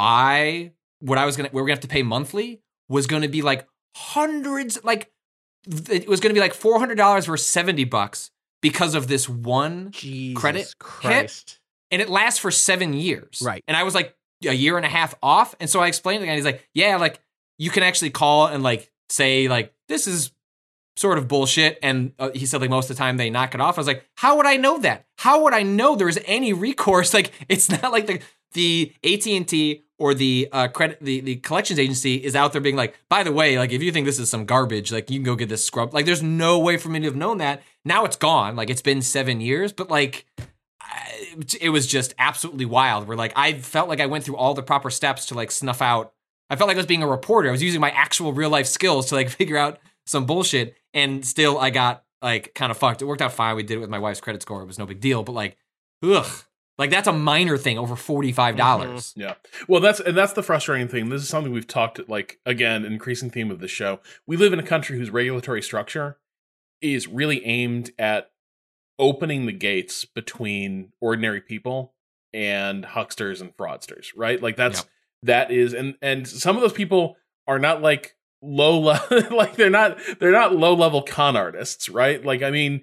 we were gonna have to pay monthly was gonna be like hundreds, like it was gonna be like $400 versus $70 because of this one credit hit, and it lasts for 7 years. Right. And I was like a year and a half off, and so I explained to the guy, he's like, yeah, like you can actually call and like say like this is sort of bullshit, and he said like most of the time they knock it off. I was like, how would I know that? How would I know there's any recourse? Like it's not like the AT&T or the the collections agency is out there being like, by the way, like if you think this is some garbage, like you can go get this scrub. Like there's no way for me to have known that. Now it's gone. Like it's been 7 years, but like it was just absolutely wild. Where like I felt like I went through all the proper steps to like snuff out. I felt like I was being a reporter. I was using my actual real life skills to like figure out some bullshit, and still I got like kind of fucked. It worked out fine. We did it with my wife's credit score. It was no big deal, but like, ugh. Like that's a minor thing over $45. Mm-hmm. Yeah. Well, that's the frustrating thing. This is something we've talked, like, again, increasing theme of the show. We live in a country whose regulatory structure is really aimed at opening the gates between ordinary people and hucksters and fraudsters, right? Like that is, and some of those people are not like like they're not low level con artists, right? Like, I mean,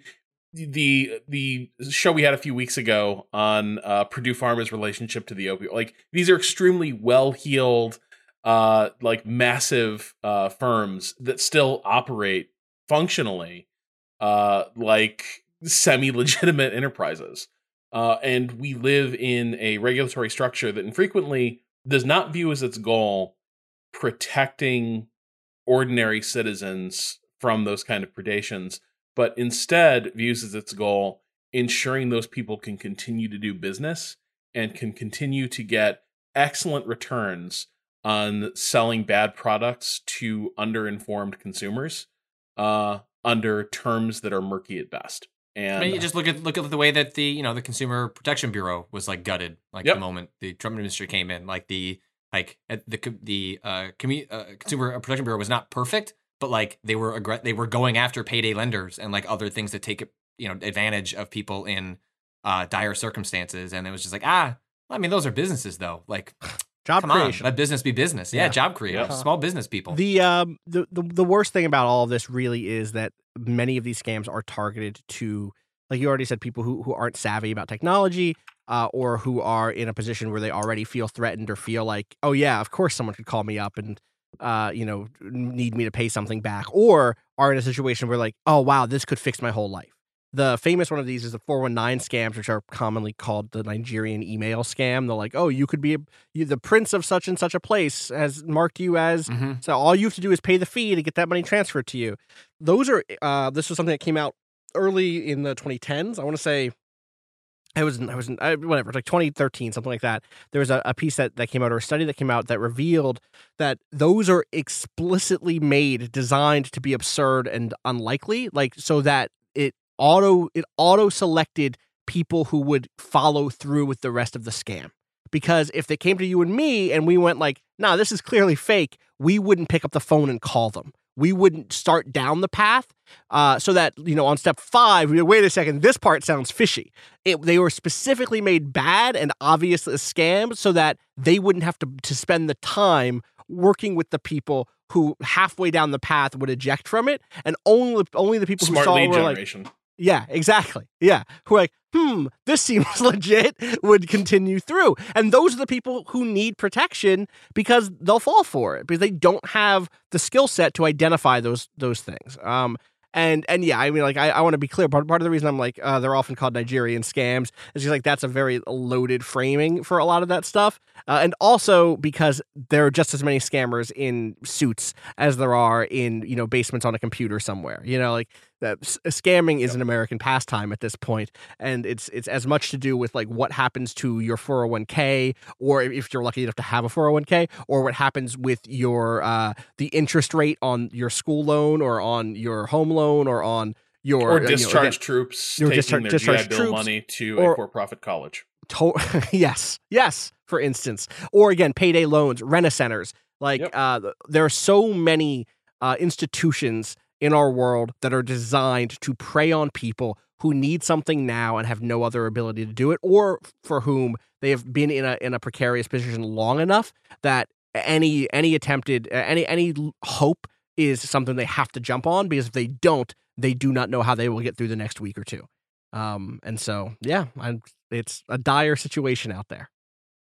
the show we had a few weeks ago on Purdue Pharma's relationship to the opioid, like these are extremely well-heeled, like massive firms that still operate functionally like semi-legitimate enterprises. And we live in a regulatory structure that infrequently does not view as its goal protecting ordinary citizens from those kind of predations, but instead views as its goal ensuring those people can continue to do business and can continue to get excellent returns on selling bad products to underinformed consumers under terms that are murky at best. And I mean, you just look at the way that the Consumer Protection Bureau was like gutted, like the moment the Trump administration came in, like the Consumer Protection Bureau was not perfect, but like they were going after payday lenders and like other things that take advantage of people in dire circumstances, and it was just like I mean those are businesses though, like job creation. Let business be business. Yeah, job creation. Small business people. The worst thing about all of this really is that many of these scams are targeted to, like you already said, people who aren't savvy about technology, or who are in a position where they already feel threatened or feel like, oh yeah, of course someone could call me up and need me to pay something back, or are in a situation where like, oh wow, this could fix my whole life. The famous one of these is the 419 scams, which are commonly called the Nigerian email scam. They're like, oh, you could be the prince of such and such a place has marked you as, so all you have to do is pay the fee to get that money transferred to you. Those are, this was something that came out early in the 2010s. I want to say whatever, like 2013, something like that. There was a piece that came out, or a study that came out that revealed that those are explicitly designed to be absurd and unlikely, like so that it auto selected people who would follow through with the rest of the scam. Because if they came to you and me and we went like, nah, this is clearly fake, we wouldn't pick up the phone and call them. we wouldn't start down the path so that, on step 5, wait a second, this part sounds fishy. They were specifically made bad and obvious as scams so that they wouldn't have to spend the time working with the people who halfway down the path would eject from it, and only the people Smart who saw lead were generation. Yeah, exactly. Yeah. Who are like, this seems legit, would continue through. And those are the people who need protection because they'll fall for it because they don't have the skill set to identify those things. And yeah, I mean, like, I want to be clear. Part of the reason I'm like, they're often called Nigerian scams is just like that's a very loaded framing for a lot of that stuff. And also because there are just as many scammers in suits as there are in, basements on a computer somewhere. Like that scamming is an American pastime at this point. And it's as much to do with like what happens to your 401k, or if you're lucky enough to have a 401k, or what happens with your the interest rate on your school loan or on your home loan or on your discharged troops taking their GI Bill money to a for-profit college. Yes, for instance. Or again, payday loans, rent-a-centers. Like there are so many institutions in our world that are designed to prey on people who need something now and have no other ability to do it, or for whom they have been in a precarious position long enough that any attempted any hope is something they have to jump on, because if they don't, they do not know how they will get through the next week or two. And so, it's a dire situation out there.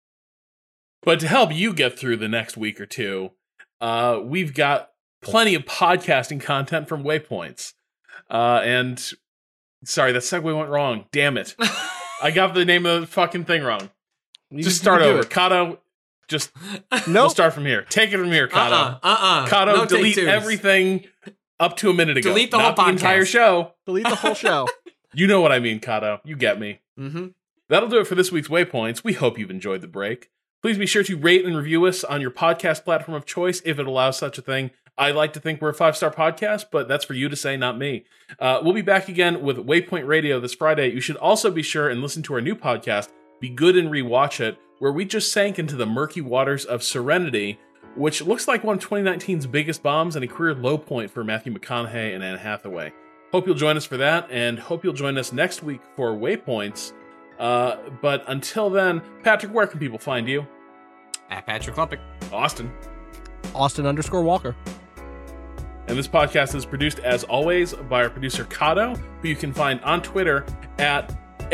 But to help you get through the next week or two, we've got plenty of podcasting content from Waypoints. And sorry, that segue went wrong. Damn it. I got the name of the fucking thing wrong. Just start over. Kato, we'll start from here. Take it from here, Kato. Kato, no, delete everything up to a minute ago. Delete the whole podcast. Not the entire show. Delete the whole show. You know what I mean, Kato. You get me. Mm-hmm. That'll do it for this week's Waypoints. We hope you've enjoyed the break. Please be sure to rate and review us on your podcast platform of choice if it allows such a thing. I like to think we're a 5-star podcast, but that's for you to say, not me. We'll be back again with Waypoint Radio this Friday. You should also be sure and listen to our new podcast, Be Good and Rewatch It, where we just sank into the murky waters of Serenity, which looks like one of 2019's biggest bombs and a career low point for Matthew McConaughey and Anne Hathaway. Hope you'll join us for that, and hope you'll join us next week for Waypoints. But until then, Patrick, where can people find you? At Patrick Klepek. Austin _Walker. And this podcast is produced, as always, by our producer, Kato, who you can find on Twitter at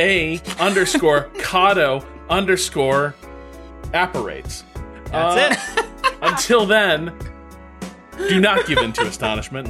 _Kato_apparates. That's it. Until then, do not give in to astonishment.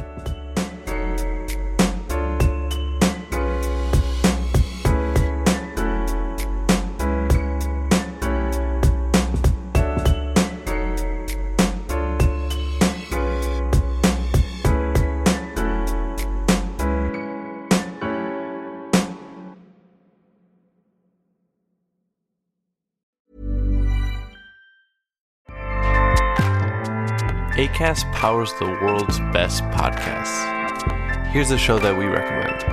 Acast powers the world's best podcasts. Here's a show that we recommend.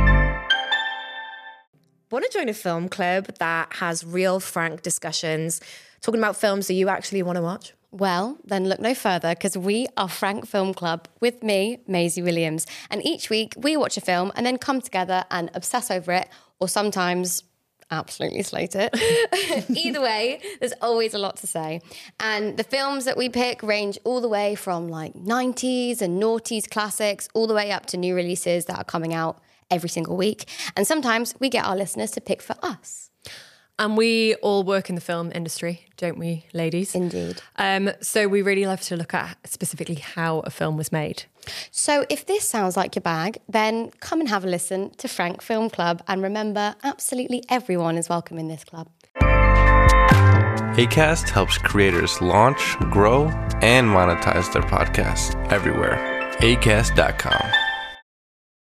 Want to join a film club that has real, frank discussions, talking about films that you actually want to watch? Well, then look no further, because we are Frank Film Club with me, Maisie Williams. And each week we watch a film and then come together and obsess over it, or sometimes absolutely slate it. Either way, there's always a lot to say. And the films that we pick range all the way from like 90s and noughties classics all the way up to new releases that are coming out every single week. And sometimes we get our listeners to pick for us. And we all work in the film industry, don't we, ladies? Indeed. So we really love to look at specifically how a film was made. So if this sounds like your bag, then come and have a listen to Frank Film Club. And remember, absolutely everyone is welcome in this club. Acast helps creators launch, grow, and monetize their podcasts everywhere. Acast.com.